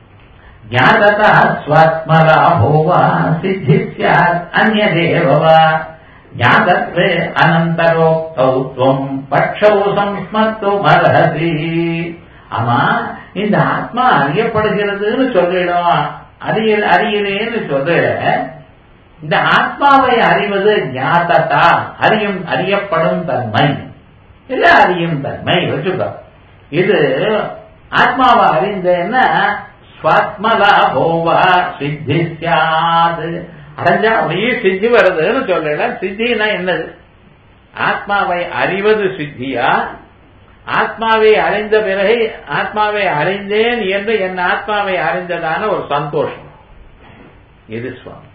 ஞானதா ஸ்வாத்மலாபோவா சித்தி ஸ்யாத் அன்யதேவவா ஞாதத்வே அனந்தரோக்தௌத்வம் பட்சௌ சம்ஸ்மர்த்தும் அர்ஹதி. ஆமா, இந்த ஆத்மா அறியப்படுகிறதுன்னு சொல்லிடும், அறிய அறியலேன்னு சொல்ற. இந்த ஆத்மாவை அறிவது ஞாததா, அறியும் அறியப்படும் தன்மை இல்ல, அறியும் தன்மை வச்சுக்கோ. இது ஆத்மாவை அறிந்தேன்னா ஸ்வாத்மலாபோவா சித்தி ஸ்யாது, அடைஞ்சா அப்படியே சித்தி வருதுன்னு சொல்லல. சித்தினா என்னது? ஆத்மாவை அறிவது சித்தியா, ஆத்மாவை அறிந்த பிறகு ஆத்மாவை அறிந்தேன் என்று என் ஆத்மாவை அறிந்ததான ஒரு சந்தோஷம், இது சுவாமி.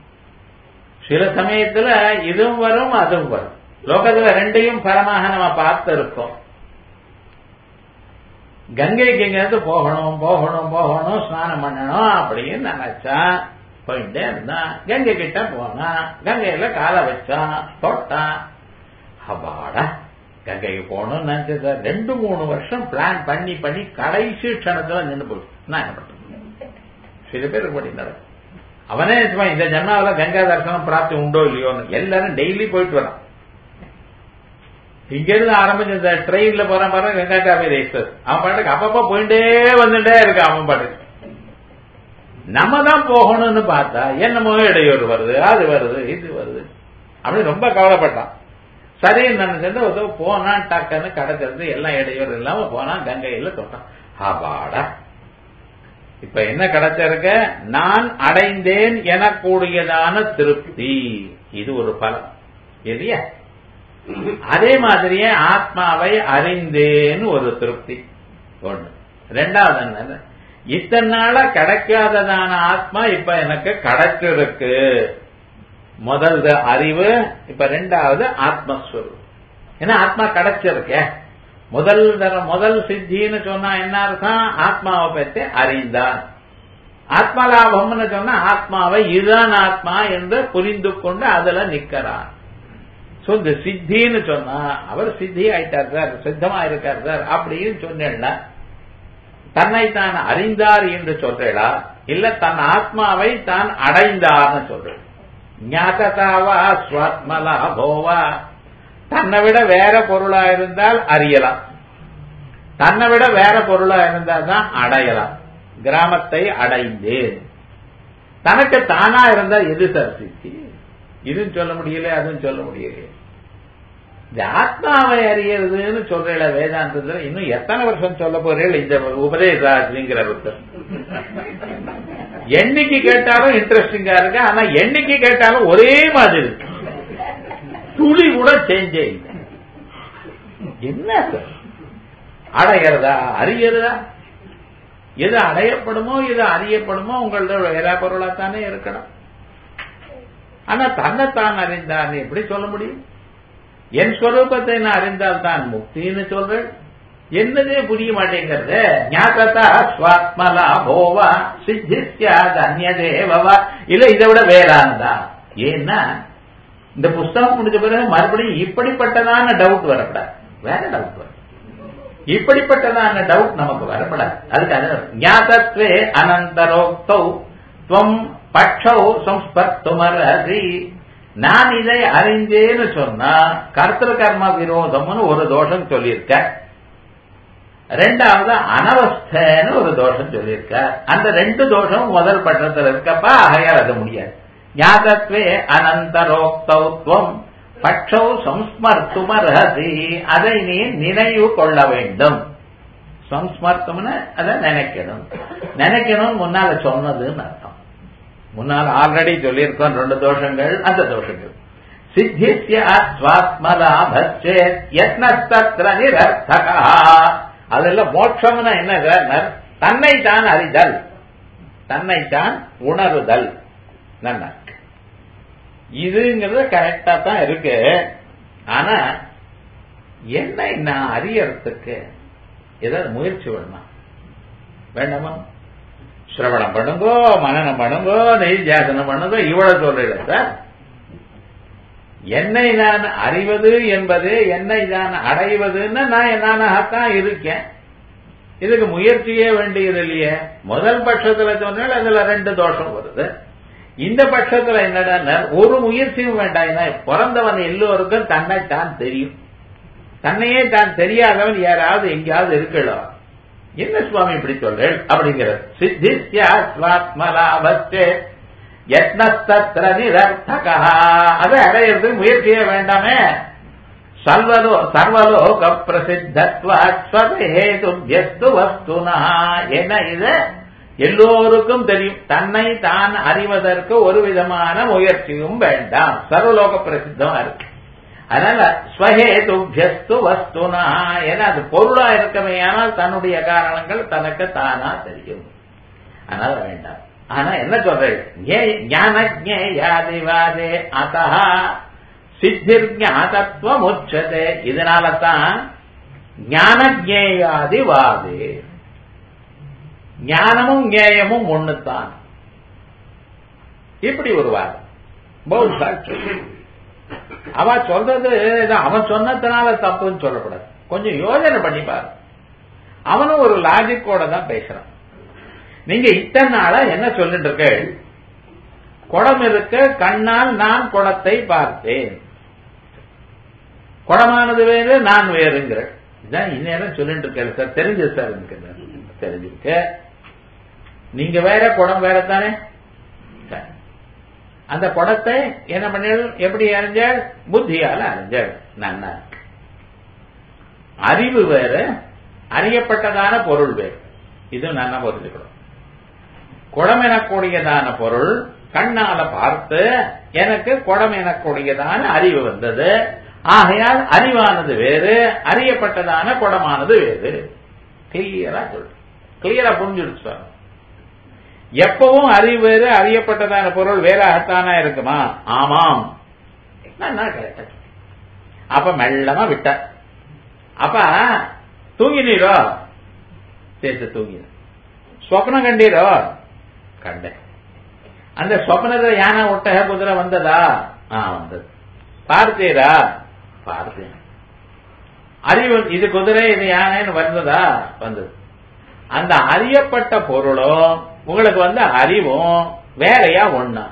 சில சமயத்துல இதுவும் வரும் அதுவும் வரும். லோகத்துல ரெண்டையும் பரமாக நம்ம பார்த்து இருக்கோம். கங்கைக்கு எங்கேருந்து போகணும் போகணும் போகணும் ஸ்நானம் பண்ணணும் அப்படின்னு நினைச்சா போயிட்டே இருந்தான். கங்கை கிட்ட போனா, கங்கையில காலை வச்சான், தொட்டான், அப்பாடா கங்கைக்கு போகணும்னு நினைச்சத ரெண்டு மூணு வருஷம் பிளான் பண்ணி பண்ணி கடைசி க்ஷணத்துல நின்று போயிட்டு நான் என்ன பண்றது? சில பேருக்கு படி நடக்கும். அவனே இந்த ஜன்மாவில கங்கா தரிசனம் பிராப்தி உண்டோ இல்லையோன்னு எல்லாரும் டெய்லி போயிட்டு வரான். இங்க இருந்து ஆரம்பிச்ச ட்ரெயின்ல போற மாதிரி கங்கா காவேரி எக்ஸ்பிரஸ் அவன் பாட்டுக்கு அப்பப்ப போயிட்டே வந்துட்டே இருக்கு. அவன் பாட்டுக்கு நம்ம தான் போகணும்னு பார்த்தா என்னமோ இடையூறு வருது, அது வருது, இது வருது அப்படி ரொம்ப கவலைப்பட்டான். சரின்னு நினைச்சிருந்தா போனா டக்குன்னு கிடக்கிறது எல்லாம் இடையூறு இல்லாம போனா கங்கையில தொட்டான். அபாடா. இப்ப என்ன கிடைச்சிருக்க? நான் அடைந்தேன் எனக்கூடியதான திருப்தி. இது ஒரு பலம் இல்லையா? அதே மாதிரியே ஆத்மாவை அறிந்தேன்னு ஒரு திருப்தி ஒண்ணு. ரெண்டாவது என்ன? இத்தனை நாளா கிடைக்காததான ஆத்மா இப்ப எனக்கு கிடைச்சிருக்கு. முதல் அறிவு, இப்ப ரெண்டாவது ஆத்மஸ்வரூபம். ஏன்னா ஆத்மா கிடைச்சிருக்க. முதல் முதல் சித்தின்னு சொன்னா என்ன அர்த்தம்? ஆத்மாவை பற்றி அறிந்தான். ஆத்மலாபம்னு சொன்னா ஆத்மாவை இதுதான் ஆத்மா என்று புரிந்து கொண்டு அதுல நிக்கிறான். சோ இந்த சித்தின்னு சொன்னா அவர் சித்தி ஆயிட்டார் சார், சித்தமா இருக்கார் சார் அப்படின்னு சொன்னா தன்னை தான் அறிந்தார் என்று சொல்றா, இல்ல தன் ஆத்மாவை தான் அடைந்தார்னு சொல்ற. ஞாததாவா ஸ்வாத்மலாபோவா, தன்னை விட வேற பொருளா இருந்தால் அறியலாம், தன்னை விட வேற பொருளா இருந்தால் தான் அடையலாம். கிராமத்தை அடைந்தேன், தனக்கு தானா இருந்தா எது சார் சித்தி? இதுன்னு சொல்ல முடியல, அதுவும் சொல்ல முடியல. இந்த ஆத்மாவை அறியறதுன்னு சொல்ற வேதாந்தத்துல இன்னும் எத்தனை வருஷம் சொல்ல போறீர்கள் இந்த உபதேசாங்கிற புத்தகம்? என்னைக்கு கேட்டாலும் இன்ட்ரெஸ்டிங்கா இருக்கு, ஆனா என்னைக்கு கேட்டாலும் ஒரே மாதிரி இருக்கு, துளி கூட சேஞ்சே இல்லை. என்ன சார் அடையிறதா அறியறதா? எது அடையப்படுமோ எது அறியப்படுமோ உங்களோட வேற பொருளா தானே இருக்கணும். ஆனா தன்னைத்தான் அறிந்தார் எப்படி சொல்ல முடியும்? என் ஸ்வரூபத்தை நான் அறிந்தால் தான் முக்தின்னு சொல்றேன். என்னதே புரிய மாட்டேங்கிறது. ஞாததா ஸ்வாத்மலாபோவா சித்திஸ்யாத் அன்யதேவவா, இல்ல இதை விட வேறாந்தா. ஏன்னா இந்த புஸ்தகம் முடிஞ்ச பிறகு மறுபடியும் இப்படிப்பட்டதான டவுட் வரப்படாது, வேற டவுட் வரும். இப்படிப்பட்டதான டவுட் நமக்கு வரப்படாது. அதுக்காக ஞாதத்வே அனந்தரோக்தௌ துவம் பட்சௌ சம்ஸ்பர்த்துமர்ஹசி, நான் இதை அறிந்தேன்னு சொன்னா கர்த்திரு கர்ம விரோதம்னு ஒரு தோஷம் சொல்லியிருக்க. ரெண்டாவது அனவஸ்தன்னு ஒரு தோஷம் சொல்லியிருக்க. அந்த ரெண்டு தோஷம் முதல் பட்சத்தில் இருக்கப்பா, ஆகையால் அது முடியாது. ஞாதத்வே அனந்தரோக்தௌத்வம் பட்சௌ சம்ஸ்மர்த்துமர்ஹசி, அதை நீ நினைவு கொள்ள வேண்டும். சம்ஸ்மர்த்தம்னு அதை நினைக்கணும். நினைக்கணும் முன்னால சொன்னதுன்னு அர்த்தம். முன்னால் ஆல்ரெடி சொல்லியிருக்கோம் ரெண்டு தோஷங்கள். அந்த தோஷங்கள் சித்திஸ்ய ஸ்வாத்மலாபஸ்சே யத்னஸ்தத்ர நிரர்த்தகா, அதெல்லாம் மோட்சம்னா என்ன? தன்னைத்தான் அறிதல், தன்னைத்தான் உணருதல். நல்லா இதுங்கிறது கரெக்டா தான் இருக்கு. ஆனா என்னை நான் அறியறதுக்கு ஏதாவது முயற்சி வேணுமா வேண்டாமா? சிரவணம் பண்ணுங்கோ, மனனம் பண்ணுங்கோ, நெய்ஜாசனம் பண்ணுங்கோ, இவ்வளவு சொல்றீங்க சார். என்னை நான் அறிவது என்பது என்னை நான் அடைவதுன்னு நான் நானாகத்தான் இருக்கேன். இதுக்கு முயற்சியே வேண்டியது இல்லையே. முதல் பட்சத்துல சொன்னால் அதுல ரெண்டு தோஷம் வருது. இந்த பட்சத்துல என்னடா ஒரு முயற்சியும் வேண்டாம். ஏன்னா பிறந்தவன் எல்லோருக்கும் தன்னை தான் தெரியும். தன்னையே தான் தெரியாதவன் யாராவது எங்கேயாவது இருக்கலாம். என்ன சுவாமி இப்படி சொல்றேன் அப்படிங்கிறது. சித்திஸ்யா ஸ்வாத்மலாபஸ்சே யத்னஸ்தத்ர நிரர்த்தகா, அதை அடையிறதுக்கு முயற்சியே வேண்டாமே. சர்வலோ சர்வலோக பிரசித்தத்வாத் ஸ்வஹேதுப்யஸ்து வஸ்துனா, என்ன இது எல்லோருக்கும் தெரியும். தன்னை தான் அறிவதற்கு ஒரு விதமான முயற்சியும் வேண்டாம், சர்வலோக பிரசித்தமா இருக்கு. அதனால ஸ்வஹேதுப்யஸ்து வஸ்துனா, ஏன்னா அது பொருளா இருக்கவே, ஆனால் தன்னுடைய காரணங்கள் தனக்கு தானா தெரியும், அதனால வேண்டாம். ஆனா என்ன சொல்றேன்? ஞானஜ்ஞேயாதிவாதே அத்தஹ சித்திர் ஞாதத்வம் உச்சதே, இதனால தான் ஞானஜ்ஞேயாதிவாதே, ஞானமும் ஞேயமும் ஒண்ணுத்தான். இப்படி ஒரு வாதம் பௌத்த அவ சொல்றது அவன் சொன்னதுனால தப்புன்னு சொல்லக்கூடாது. கொஞ்சம் யோசனை பண்ணி பாரு. அவனும் ஒரு லாஜிக்கோட தான் பேசுறான். நீங்க இத்தனை நாளா என்ன சொல்லிட்டு இருக்க? குடம் இருக்க, கண்ணால் நான் குடத்தை பார்த்தேன், குடமானது வேறு நான் வேறுங்கிற இதான் இந்நேரம் சொல்லிட்டு இருக்க சார். தெரிஞ்சது சார், எனக்கு தெரிஞ்சிருக்க. நீங்க வேற குடம் வேற தானே. அந்த குடத்தை என்ன பண்ண எப்படி அறிஞ்சாள்? புத்தியால அறிஞ்சாள். நன்னா அறிவு வேற, அறியப்பட்டதான பொருள் வேறு. இது நல்லா புரிஞ்சுக்கணும். குடம் எனக்கூடியதான பொருள் கண்ணால பார்த்து எனக்கு குடம் எனக்கூடியதான அறிவு வந்தது. ஆகையால் அறிவானது வேறு, அறியப்பட்டதான குடமானது வேறு. கிளியரா சொல்லு, கிளியரா புரிஞ்சுடுச்சு. எப்பவும் அறிவு வேறு, அறியப்பட்டதான பொருள் வேறாகத்தானா இருக்குமா? ஆமாம். கரெக்டா. அப்ப மெல்லமா விட்ட. அப்ப தூங்கினீரோ? சேர்த்து தூங்கின. சொப்னம் கண்டீரோ? கண்டேன். அந்த சொப்னத்துல யானை ஒட்டக குதிரை வந்ததா? வந்தது. பார்த்தீரா? பார்த்தேன். அறிவு இது குதிரை இது யானைன்னு வந்ததா? வந்தது. அந்த அறியப்பட்ட பொருளும் உங்களுக்கு வந்து அறிவும் வேறையா ஒண்ணா?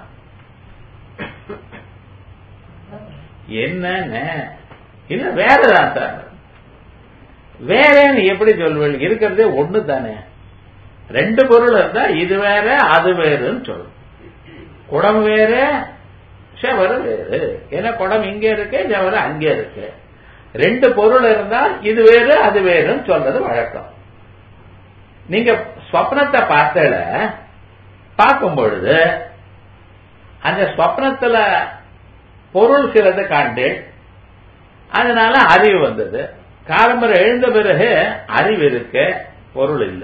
என்னன்னு இல்ல வேறதான் சார். வேறன்னு எப்படி சொல்வீங்க? இருக்கிறதே ஒண்ணு தானே. ரெண்டு பொருள் இருந்தா இது வேற அது வேறுன்னு சொல்லும். குடம் வேறு செவரு வேறு. ஏன்னா குடம் இங்க இருக்கு, செவரு அங்க இருக்கு. ரெண்டு பொருள் இருந்தால் இது வேறு அது வேறுன்னு சொல்றது வழக்கம். நீங்க ஸ்வப்னத்தை பார்த்தல பார்க்கும் பொழுது அந்த ஸ்வப்னத்துல பொருள் சிலது காண்டு அதனால அறிவு வந்தது. காலம்பரை எழுந்த பிறகு அறிவு இருக்கு, பொருள் இல்லை.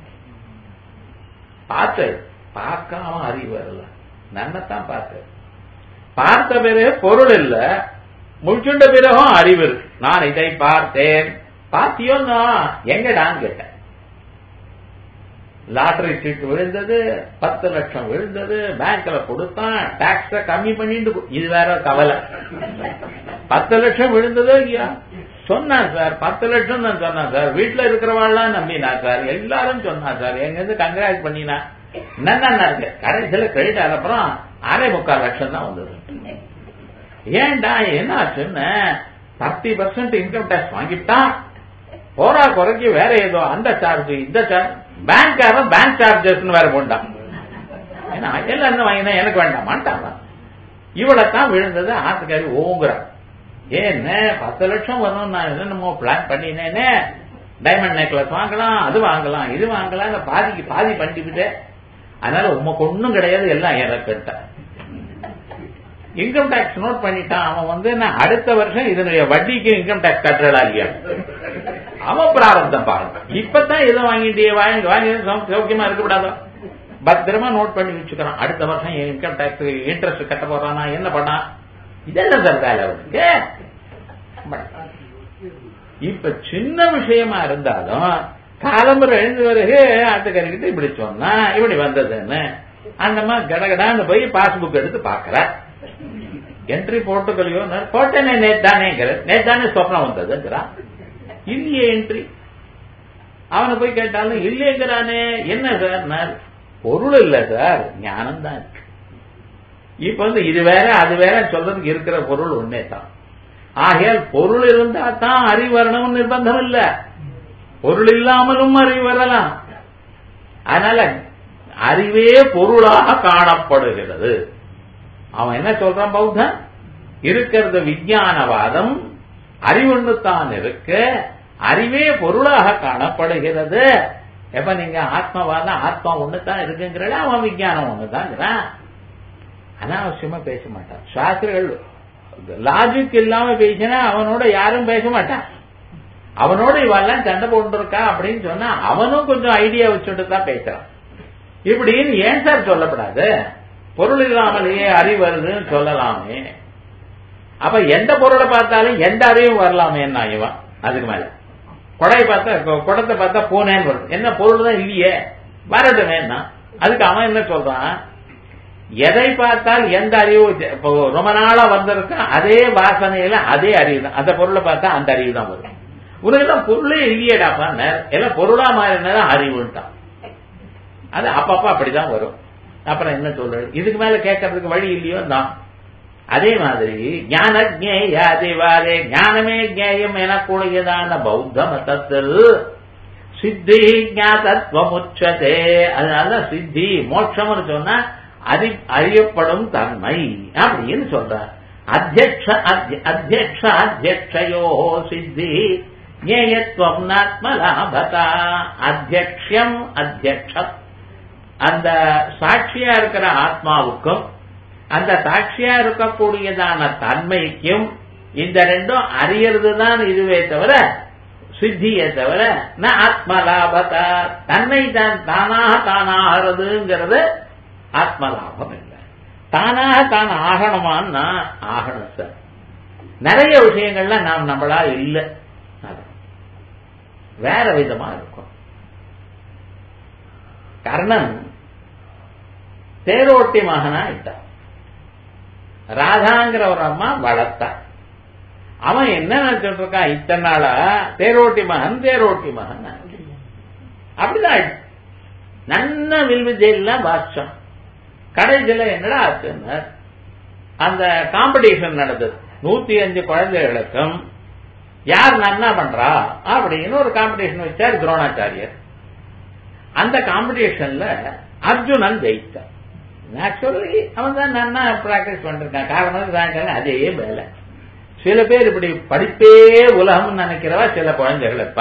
பார்த்து பார்க்காம அறிவு வரல, நன்னத்தான் பார்த்து பார்த்த பிறகு பொருள் இல்ல, முழிச்சுண்ட பிறகும் அறிவு இருக்கு. நான் இதை பார்த்தேன். பார்த்தியோ? எங்கடான்னு கேட்டேன். லாட்டரி சீட்டு விழுந்தது, பத்து லட்சம் விழுந்தது, பேங்க்ல கொடுத்தான், டாக்ஸ கம்மி பண்ணிட்டு, இது வேற கவலை. பத்து லட்சம் விழுந்ததோ இல்லையா? சொன்னான் சார், பத்து லட்சம் தான் சொன்னான் சார். வீட்டுல இருக்கிறவாள்லாம் நம்பினா சார், எல்லாரும் சொன்னா சார். எங்க இருந்து கங்கராஜ் பண்ணினா என்னன்னா இருக்கு. கடைசியில கிரெடிட் ஆனப்புறம் அரை முக்கால் லட்சம் தான் வந்தது. ஏன்டா என்ன ஆச்சுன்னு தேர்ட்டி பர்சன்ட் இன்கம் டேக்ஸ் வாங்கிட்டான். போரா குறைக்கு வேற ஏதோ அந்த சார்ஜ் இந்த சார்ஜ், பேங்க்காரன் பேங்க் சார்ஜஸ் வேற போட்டான். ஏன்னா எல்லாம் வாங்கினா எனக்கு வேண்டாமான்ட்டாங்க. இவ்வளவுதான் விழுந்தது. ஆத்துக்காரி ஓங்குறான். ஏன்னு பத்து லட்சம் வரும், நான் என்னமோ பிளான் பண்ணினேன்னு டைமண்ட் நெக்லஸ் வாங்கலாம், அது வாங்கலாம், இது வாங்கலாம், பாதிக்கு பாதி பண்ணிவிட்டு, அதனால உமக்கு ஒண்ணும் கிடையாது, எல்லாம் எனக்கு. இன்கம் டாக்ஸ் நோட் பண்ணிட்டான். அவன் வந்து நான் அடுத்த வருஷம் இதனுடைய வட்டிக்கு இன்கம் டாக்ஸ் கட்டுறா இல்லையா? அவன் பிராரப்தம் பாருங்க. இப்பதான் இதை வாங்கிட்டே வாங்கி வாங்கி சௌக்கியமா இருக்கக்கூடாதோ, பத்திரமா நோட் பண்ணி வச்சுக்கிறான். அடுத்த வருஷம் இன்கம் டாக்ஸ் இன்ட்ரெஸ்ட் கட்ட போறானா, என்ன பண்ணா, இதெல்லாம் சார் வேலை அவனுக்கு. இப்ப சின்ன விஷயமா இருந்தாலும் காலம்பரை எழுந்து வருகு ஆட்டுக்கறிக்கிட்ட இப்படி சொன்னா இப்படி வந்ததுன்னு அந்த மாதிரி கடகடான்னு போய் பாஸ்புக் எடுத்து பாக்குற. என்ட்ரி போட்டுக்கலையோ? போட்டேனே நேத்தானேங்கிற. நேத்தானே சொப்னம் வந்ததுங்கிறான். இல்லையே என்ட்ரி. அவனை போய் கேட்டாலும் இல்லைங்கிறானே. என்ன சார்? பொருள் இல்ல சார், ஞானம் தான் இருக்கு. இப்ப வந்து இது வேற அது வேற சொல்றதுக்கு இருக்கிற பொருள் ஒன்னே தான். ஆகையால் பொருள் இருந்தா தான் அறிவு வரணும்னு நிர்பந்தம் இல்ல, பொருள் இல்லாமலும் அறிவு வரலாம். அதனால அறிவே பொருளாக காணப்படுகிறது. அவன் என்ன சொல்றான் பௌத்தன்? இருக்கிறது விஞ்ஞானவாதம், அறிவுன்னுத்தான் இருக்கு, அறிவே பொருளாக காணப்படுகிறது. எப்ப நீங்க ஆத்மவாதம் ஆத்மா ஒண்ணுதான் இருக்குங்கிற, அவன் விஞ்ஞானம் ஒண்ணுதான். அனாவசியமா பேச மாட்டான். சாஸ்திரிகள் லாஜிக் இல்லாம பேசினா அவனோட யாரும் பேச மாட்டான். அவனோட இவெல்லாம் சண்டை போட்டுருக்கா அப்படின்னு சொன்னா அவனும் கொஞ்சம் ஐடியா வச்சுட்டு தான் பேசுறான். இப்படின்னு ஏன் சார் சொல்லப்படாது? பொருள் இல்லாமலேயே அறிவு வருதுன்னு சொல்லலாமே. அப்ப எந்த பொருளை பார்த்தாலும் எந்த அறிவும் வரலாமே. என்ன இவன் அதுக்கு மேல கொடையை பார்த்தா குடத்தை பார்த்தா பூனேன்னு வருது. என்ன பொருள் தான் இல்லையே, வரட்டுமே. அதுக்கு அவன் என்ன சொல்றான்? எதை பார்த்தால் எந்த அறிவு ரொம்ப நாளா வந்திருக்க அதே வாசனையில அதே அறிவு தான். அந்த பொருளை பார்த்தா அந்த அறிவு தான் வரும். உனக்குதான் பொருளே இல்லையேடாப்பா, எல்லாம் பொருளா மாறினதான் அறிவுட்டான். அது அப்பப்ப அப்படிதான் வரும். அப்புறம் என்ன சொல்றது? இதுக்கு மேல கேட்கறதுக்கு வழி இல்லையோ தான். அதே மாதிரி ஞான ஜேயாதிவாரே, ஞானமே ஜேயம் எனக்கூடியதான பௌத்த மதத்தில் சித்தி ஞாதத்துவம் உச்சதே. அதனால சித்தி மோட்சம்னு சொன்னா அறி அறியப்படும் தன்மை அப்படின்னு சொல்ற. அத்தியக்ஷ அத்தியக்ஷ அத்தியக்ஷயோ சித்தி ஞேயத்வம் நாத்மலாபதா அத்தியக்ஷம் அத்தியக்ஷம் அந்த சாட்சியா இருக்கிற ஆத்மாவுக்கும் அந்த சாட்சியா இருக்கக்கூடியதான தன்மைக்கும் இந்த ரெண்டும் அறியறது தான் இதுவே தவிர சித்தியே தவிர ந ஆத்மலாபதா தன்னை தான் தானாக தானாகிறதுங்கிறது ஆத்மலாபம் இல்லை. தானாக தான் ஆகணுமான்னா ஆகணும் சார். நிறைய விஷயங்கள்ல நாம் நம்மளா இல்லை, வேற விதமா இருக்கும். கர்ணன் தேரோட்டி மகனா இட்டான். ராதாங்கிற ஒரு அம்மா வளர்த்தா. அவன் என்ன நினைச்சிட்டு இருக்கான், இத்தனை நாளா தேரோட்டி மகன் தேரோட்டி மகன் அப்படிதான் நன்ன வில்விஜெயெல்லாம் வாசிச்சான். கடைசியில என்னடா ஆச்சுன்னா அந்த காம்படிஷன் நடந்தது. நூத்தி அஞ்சு குழந்தைகளுக்கும் யார் நன்னா பண்றா அப்படின்னு ஒரு காம்படிஷன் வச்சார் துரோணாச்சாரியர். அந்த காம்படிஷன்ல அர்ஜுனன் ஜெயிச்சான். நேச்சுரலி அவன் தான் நன்னா பிராக்டிஸ் பண்ணிருக்கான். காரணம் சாயங்காலம் அதே வேலை. சில பேர் இப்படி படிப்பே உலகம் நினைக்கிறவா சில குழந்தைகள் இருப்பா.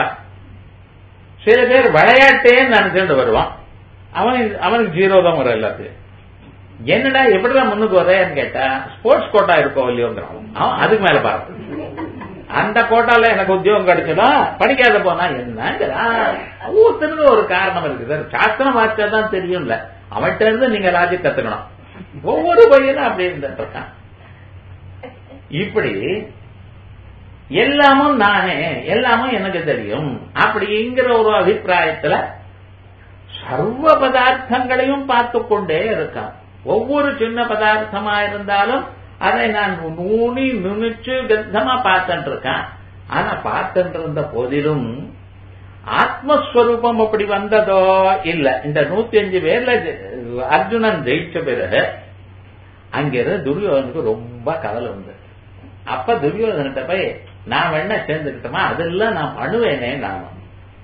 சில பேர் விளையாட்டே நினைச்சுட்டு வருவான். அவனுக்கு அவனுக்கு ஜீரோ தான் வரும் எல்லாத்தையும். என்னடா எப்படிதான் முன்னுக்கு வரேன்னு கேட்டா ஸ்போர்ட்ஸ் கோட்டா இருக்கோ இல்லையோங்கிறான். அவன் அதுக்கு மேல பாரு, அந்த கோட்டால எனக்கு உத்தியோகம் கிடைச்சதும் படிக்காத போனா என்னங்கிறான். ஒவ்வொருத்தருக்கும் ஒரு காரணம் இருக்கு சார். சாஸ்திரம் வார்த்தைதான் தெரியும்ல, அவன்கிட்ட இருந்து நீங்க லாஜிக் கத்துக்கணும். ஒவ்வொரு பையனும் அப்படி இருந்துட்டு இருக்கான். இப்படி எல்லாமும் நானே, எல்லாமும் எனக்கு தெரியும் அப்படிங்கிற ஒரு அபிப்பிராயத்துல சர்வ பதார்த்தங்களையும் பார்த்து கொண்டே இருக்கான். ஒவ்வொரு சின்ன பதார்த்தமா இருந்தாலும் அதை நான் நூனி நுணிச்சு கந்தமா பார்த்துட்டு இருக்கான். ஆனா பார்த்துட்டு இருந்த போதிலும் ஆத்மஸ்வரூபம் அப்படி வந்ததோ இல்ல. இந்த நூத்தி அஞ்சு பேர்ல அர்ஜுனன் ஜெயிச்ச பிறகு அங்கிருந்து துரியோதனுக்கு ரொம்ப கவலை வந்தது. அப்ப துரியோதனிட்ட போய் நான் வேணா சேர்ந்துக்கிட்டோமா, அதெல்லாம் நான் பண்ணுவேனே நானும்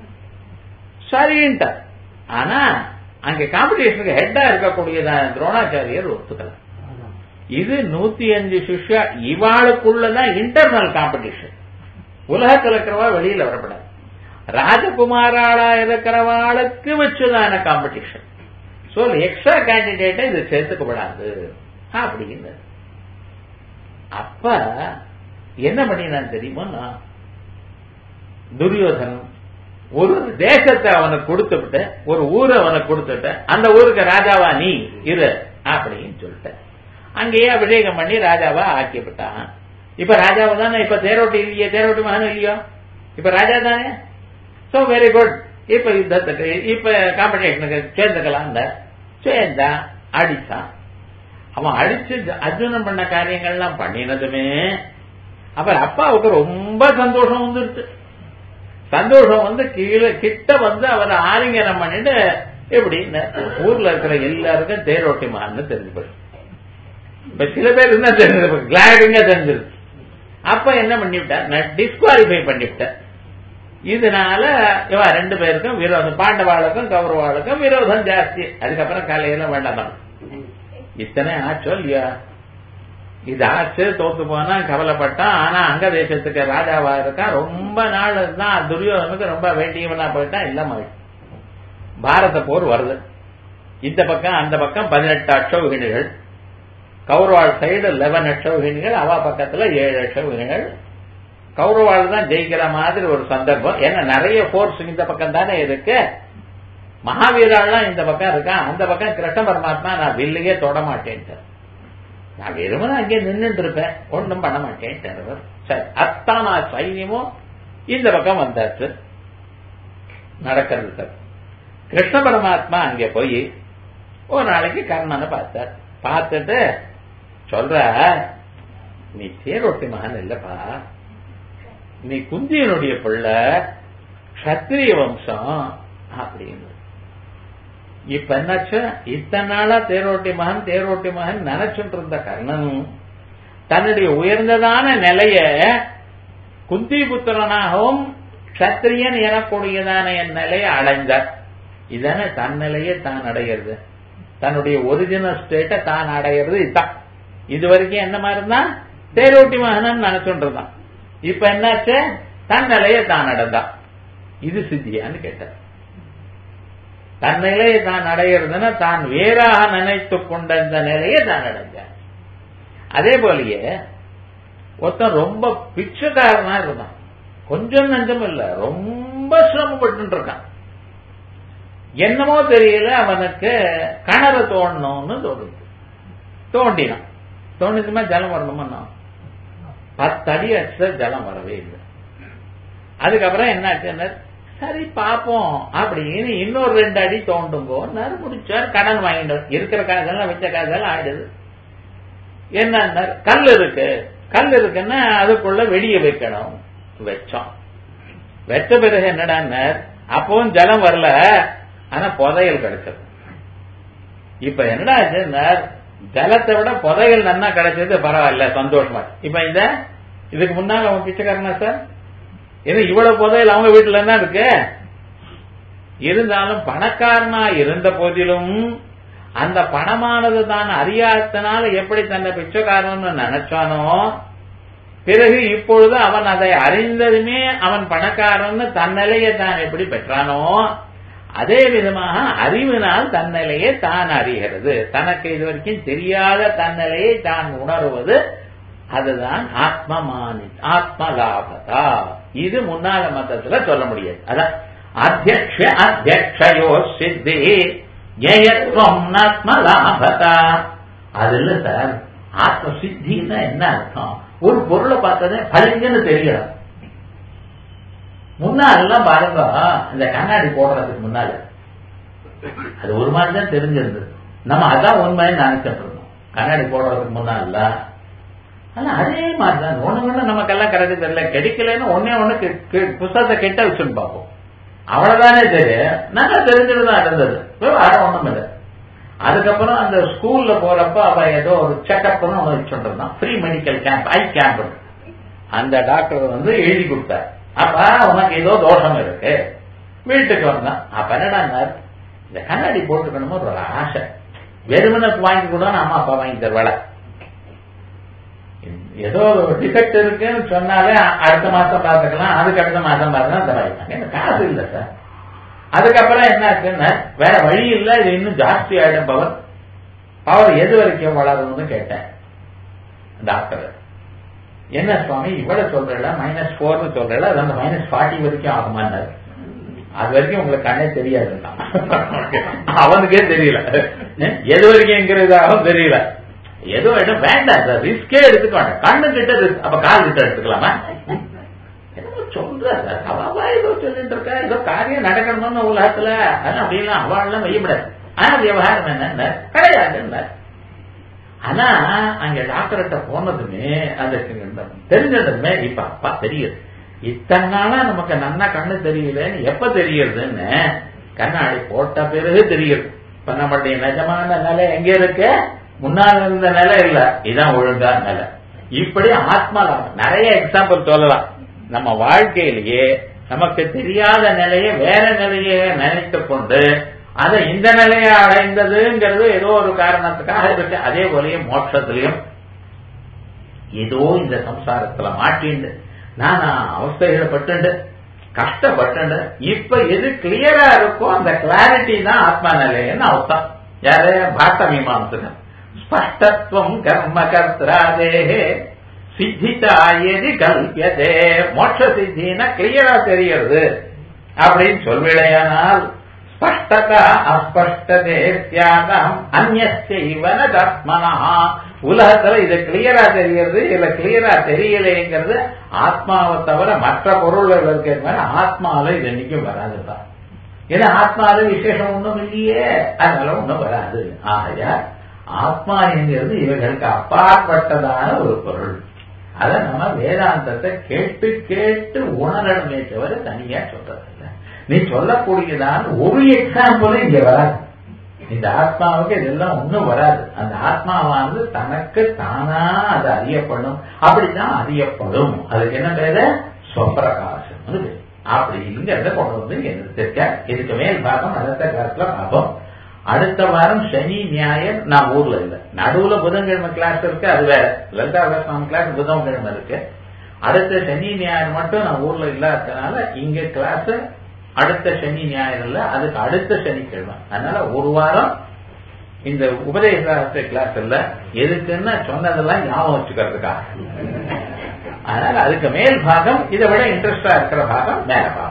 சரின்ட்ட. ஆனா அங்க காம்படிஷனுக்கு ஹெட்டா இருக்கக்கூடியதான் துரோணாச்சாரியர் ஒத்துக்கல. இது நூத்தி அஞ்சு சிஷ்யா இவாளுக்குள்ளதான் இன்டர்னல் காம்படிஷன். உலகத்தில் இருக்கிறவா வெளியில வரப்படாது. ராஜகுமாராளா இருக்கிறவாளுக்கு வச்சுதான காம்படிஷன். சோ எக்ஸ்ட்ரா கேண்டிடேட்டை இது சேர்த்துக்கப்படாது அப்படின்னு. அப்ப என்ன பண்ணினான் தெரியுமா, துரியோதனன் ஒரு தேசத்தை அவனுக்கு கொடுத்துட்டு ஒரு ஊரை அவனுக்கு கொடுத்துட்ட, அந்த ஊருக்கு ராஜாவா நீ இரு அப்படின்னு சொல்லிட்ட. அங்கேயே அபிஷேகம் பண்ணி ராஜாவா ஆக்கிவிட்டான். இப்ப ராஜாவா தானே, இப்ப தேரோட்டி இல்லையே, தேரோட்டி மகன் இல்லையோ, இப்ப ராஜா தானே. So very good. இப்ப யுத்தத்துக்கு இப்ப காம்படிஷனுக்கு சேர்ந்துக்கலாம். சேர்ந்தா அடிச்சான். அவன் அடிச்சு அர்ஜுனன் பண்ண காரியங்கள்லாம் பண்ணினதுமே அப்புறம் அப்பாவுக்கு ரொம்ப சந்தோஷம் வந்துருச்சு. சந்தோஷம் வந்து கீழே கிட்ட வந்து அவரை ஆலிங்கனம் பண்ணிட்டு எப்படின்னு ஊர்ல இருக்கிற எல்லாருக்கும் தேரோட்டி மகன்னு தெரிஞ்சு போயிடுச்சு. இப்ப சில பேர் என்ன தெரிஞ்சது, கிளாடிங்க தெரிஞ்சிருக்கு. அப்ப என்ன பண்ணிவிட்டார், நான் டிஸ்குவாலிஃபை பண்ணிவிட்டேன். இதனால இவ ரெண்டு பேருக்கும் விரோதம், பாண்டவாளுக்கும் கௌரவாளுக்கும் விரோதம் ஜாஸ்தி. அதுக்கப்புறம் காலையில வேண்டாம். இத்தனை ஆச்சோ இல்லையா, இது ஆச்சு, தோத்து போனா கவலைப்பட்டான். ஆனா அங்க தேசத்துக்கு ராஜாவா இருக்கான். ரொம்ப நாள் தான் துரியோதனுக்கு ரொம்ப வேண்டியவனா போயிட்டான். இல்லாம பாரத போர் வருது. இந்த பக்கம் அந்த பக்கம் பதினெட்டு அட்சௌகிணிகள், கௌரவாள் சைடு லெவன் அட்சௌகிணிகள், அவா பக்கத்துல ஏழு அட்சௌகிணிகள். கௌரவாள் தான் ஜெயிக்கிற மாதிரி ஒரு சந்தர்ப்பம். ஏன்னா நிறைய போர்ஸ் இந்த பக்கம் தானே இருக்கு. மகாவீராலாம் இந்த பக்கம் இருக்கான். அந்த பக்கம் கிருஷ்ண பரமாத்மா நான் வில்லையே தொட மாட்டேன்ட்டு, நான் வெறுமனே அங்கே நின்றுட்டு இருப்பேன், ஒன்றும் பண்ண மாட்டேன். சரி, அத்தானா சைன்யமும் இந்த பக்கம் வந்தாச்சு. நடக்கிறது சார். கிருஷ்ண பரமாத்மா அங்கே போய் ஒரு நாளைக்கு கர்ணனை பார்த்தார். பார்த்துட்டு சொல்ற, நீ தேரோட்டி மகன் இல்லப்பா, நீ குந்தியனுடைய பிள்ளை, கத்திரிய வம்சம் அப்படின்னு. இப்ப என்னாச்சு, இத்தனை நாளா தேரோட்டி மகன் தேரோட்டி மகன் நினைச்சுட்டு இருந்த கர்ணனும் தன்னுடைய உயர்ந்ததான நிலைய குந்தி புத்திரனாகவும் கத்திரியன் எனக்கூடியதான என் நிலையை அடைந்தார். இதான தன் நிலையை தான் அடைகிறது, தன்னுடைய ஒரிஜினல் ஸ்டேட்டை தான் அடைகிறது. இதுதான் இது வரைக்கும் என்ன மாதிரி இருந்தான், தேரோட்டி மகன் நினைச்சுட்டு இருந்தான். இப்ப என்னாச்சு, தன் நிலையை தான் அடைந்தான். இது சித்தியான்னு கேட்டார். தன் நிலையை தான் அடைகிறதுன்னா தான் வேறாக நினைத்து கொண்ட இந்த நிலையை தான் அடைஞ்சான். அதே போலயே ஒருத்தன் ரொம்ப பிச்சைக்காரனா இருந்தான், கொஞ்சம் நஞ்சம் இல்ல, ரொம்ப சிரமப்பட்டு இருக்கான். என்னமோ தெரியல, அவனுக்கு கிணறு தோண்டணும்னு தோணுது. தோண்டினான். தோண்டிதுமா ஜலம் வரணுமா? பத்து அடி அடிச்ச ஜலம் வரவே இல்லை. அதுக்கப்புறம் என்ன, சரி பாப்போம் அப்படின்னு இன்னொரு ரெண்டு அடி தோண்டுங்கோ முடிச்சார். கடன் வாங்கிட்டு இருக்கிற காசெல்லாம் வச்ச காசெல்லாம் ஆயிடுது. என்ன கல் இருக்கு, கல் இருக்குன்னா அதுக்குள்ள வெடிய வைக்கணும். வச்சோம். வச்ச பிறகு என்னடா, அப்பவும் ஜலம் வரல, ஆனா புதையல் கிடைச்சது. இப்ப என்னடா ஜலத்தை விட புதையல் நன்னா கிடைச்சது, பரவாயில்ல, சந்தோஷமா. இப்ப இந்த இதுக்கு முன்னால அவன் பிச்சைக்காரனா சார்? ஏன்னா இவ்வளவு புதையல் அவங்க வீட்டுல தான் இருக்கு. இருந்தாலும் பணக்காரனா இருந்த போதிலும் அந்த பணமானது தான் அறியாதனால எப்படி தன்னை பிச்சைக்காரன் நினைச்சானோ, பிறகு இப்பொழுது அவன் அதை அறிந்ததுமே அவன் பணக்காரன் தன்னிலையை தான் எப்படி பெற்றானோ, அதே விதமாக அறிவினால் தன்னிலையை தான் அறிகிறது. தனக்கு இதுவரைக்கும் தெரியாத தன்னிலையை தான் உணர்வது, அதுதான் ஆத்மமானி ஆத்மலாபதா. இது முன்னால மதத்துல சொல்ல முடியாது. அதான் அத்தியக்ஷ அத்தியக்ஷயோ சித்தி ஜெயத்வம் ஆத்மலாபதா. அது இல்ல சார், ஆத்ம சித்தின்னா என்ன அர்த்தம்? ஒரு பொருளை பார்த்ததே பளிங்குன்னு தெரியல. முன்னாலாம் பாருங்க, இந்த கண்ணாடி போடுறதுக்கு முன்னால அது ஒரு மாதிரி தான் தெரிஞ்சிருந்தது. நம்ம அதான் உண்மைன்னு நினைச்சிட்டு இருந்தோம் கண்ணாடி போடுறதுக்கு முன்னால. ஆனா அதே மாதிரிதான் ஒண்ணு ஒண்ணு நமக்கெல்லாம் கரெக்டு தெரியல. கிடைக்கலன்னு ஒன்னே ஒண்ணு புத்தகத்தை கெட்ட வச்சுன்னு பார்ப்போம். அவ்வளவுதானே தெரியும், நல்லா தெரிஞ்சுட்டுதான் இருந்தது, வேற ஒண்ணும் இல்லை. அதுக்கப்புறம் அந்த ஸ்கூல்ல போறப்ப அவ ஏதோ ஒரு செக்அப் ஒண்ணு வச்சுட்டு இருந்தான், free medical camp, eye camp. அந்த டாக்டர் வந்து எழுதி கொடுத்தார், அப்ப உனக்கு ஏதோ தோஷம் இருக்கு. வீட்டுக்கு வந்தான். அப்ப என்னடா, இந்த கண்ணாடி போட்டுக்கணுமோ ஒரு ஆசை, வெறுமனுக்கு வாங்கி கூட அம்மா அப்பா வாங்கி தருவாள. ஏதோ டிஃபெக்ட் இருக்குன்னு சொன்னாலே அடுத்த மாசம் பார்த்துக்கலாம், அதுக்கு அடுத்த மாசம் பார்த்துக்கலாம், தராங்க. காசு இல்லை சார். அதுக்கப்புறம் என்ன ஆச்சுன்னா, வேற வழி இல்லை, இது இன்னும் ஜாஸ்தி ஆயிடும் பவர். பவர் எது வரைக்கும் வளரும்னு கேட்டேன் டாக்டர். என்ன சுவாமி இவ்வளவு சொல்றல, மைனஸ் போர்னு சொல்றல, அது அந்த மைனஸ் ஃபார்ட்டி வரைக்கும் ஆகுமான்னாரு. அது வரைக்கும் உங்களுக்கு கண்ணே தெரியாது, அவனுக்கே தெரியல எது வரைக்கும் தெரியல. ஏதோ இடம் வேண்டாம் சார், ரிஸ்கே எடுத்துக்க வேண்டாம். கண்ணு கிட்ட ரிஸ்க், அப்ப கால் கிட்ட எடுத்துக்கலாமா? என்னமோ சொல்ற சார், அவா ஏதோ சொல்லிட்டு இருக்கா, ஏதோ காரியம் நடக்கணும்னு உலகத்துல, அதெல்லாம் அப்படிலாம் அவள்லாம் வையப்படாது. ஆனா விவகாரம் என்ன கிடையாது. ஆனா அங்க டாக்டர்கிட்ட போனதுமே அதுக்கு தெரிஞ்சதுமே இப்ப அப்பா தெரியுது. இத்தனை நாளா நமக்கு நன்னா கண்ணு தெரியலன்னு எப்ப தெரியுதுன்னு கண்ணாடி போட்ட பிறகு தெரியுது. இப்ப நம்மளுடைய நிஜமான நிலை எங்க இருக்கு? முன்னாள் இருந்த நிலை இல்ல, இதான் ஒழுங்கா நிலை. இப்படி ஆத்மா நிறைய எக்ஸாம்பிள் சொல்லலாம். நம்ம வாழ்க்கையிலேயே நமக்கு தெரியாத நிலையை வேற நிலையை நினைத்து கொண்டு அதை இந்த நிலையை அடைந்ததுங்கிறது ஏதோ ஒரு காரணத்துக்காக இருக்கு. அதே போலயே மோட்சத்திலையும் ஏதோ இந்த சம்சாரத்துல மாட்டிண்டு நான் அவஸ்தைப்பட்டு கஷ்டப்பட்டு இப்ப எது கிளியரா இருக்கோ அந்த கிளாரிட்டி தான் ஆத்மா நிலைன்னு அவஸ்தான். யாரு? பாட்ட மீமாம்சகன். ஸ்பஷ்டத்துவம் கர்ம கர்த்தாதே சித்திதா எதி கல்பியதே. மோட்ச சித்தினா கிளியரா தெரியறது அப்படின்னு சொல்விடையானால் ஸ்பஷ்டதா அஸ்பஷ்டதே தியாகம் அந்நியஸ்யைவனதாத்மனா. உலகத்துல இது கிளியரா தெரியறது, இல்ல கிளியரா தெரியலைங்கிறது ஆத்மாவை தவிர மற்ற பொருள்கள் இருக்கிற ஆத்மாவில இது என்னைக்கும் வராதுதான். ஏன்னா ஆத்மாவில விசேஷம் ஒன்றும் இல்லையே, அதனால ஒன்றும் வராது. ஆகையா ஆத்மா என்கிறது இவர்களுக்கு அப்பாற்பட்டதான ஒரு பொருள். அத நம்ம வேதாந்தத்தை கேட்டு கேட்டு உணரணுமே தவிர தனியா சொல்றது இல்லை. நீ சொல்லக்கூடியதான ஒரு எக்ஸாம்பிளும் இங்க வராது. இந்த ஆத்மாவுக்கு இதெல்லாம் ஒன்னும் வராது. அந்த ஆத்மாவானது தனக்கு தானா அது அறியப்படும். அப்படிதான் அறியப்படும். அதுக்கு என்ன பேரு? சொப்பிரகாசம். அப்படிங்கிறத கொண்டு வந்து எடுத்துக்க. இதுக்கு மேல் பாகம் அடுத்த கிளாஸ்ல பார்ப்போம். அடுத்த வாரம் சனி ஞாயிறு நான் ஊர்ல இல்லை. நடுவுல புதன்கிழமை கிளாஸ் இருக்கு, அது வேற. லலிதா கிளாஸ் கிளாஸ் புதன்கிழமை இருக்கு. அடுத்த சனி ஞாயிறு மட்டும் நான் ஊர்ல இல்லாததுனால இங்க கிளாஸ் அடுத்த சனி ஞாயிறு இல்ல, அதுக்கு அடுத்த சனிக்கிழமை. அதனால ஒரு வாரம் இந்த உபதேச கிளாஸ் இல்ல. எதுக்குன்னு சொன்னதெல்லாம் ஞாபகம் வச்சுக்கிறதுக்காக. அதனால அதுக்கு மேல் பாகம் இதை விட இன்ட்ரெஸ்டா இருக்கிற பாகம் மேல பாகம்.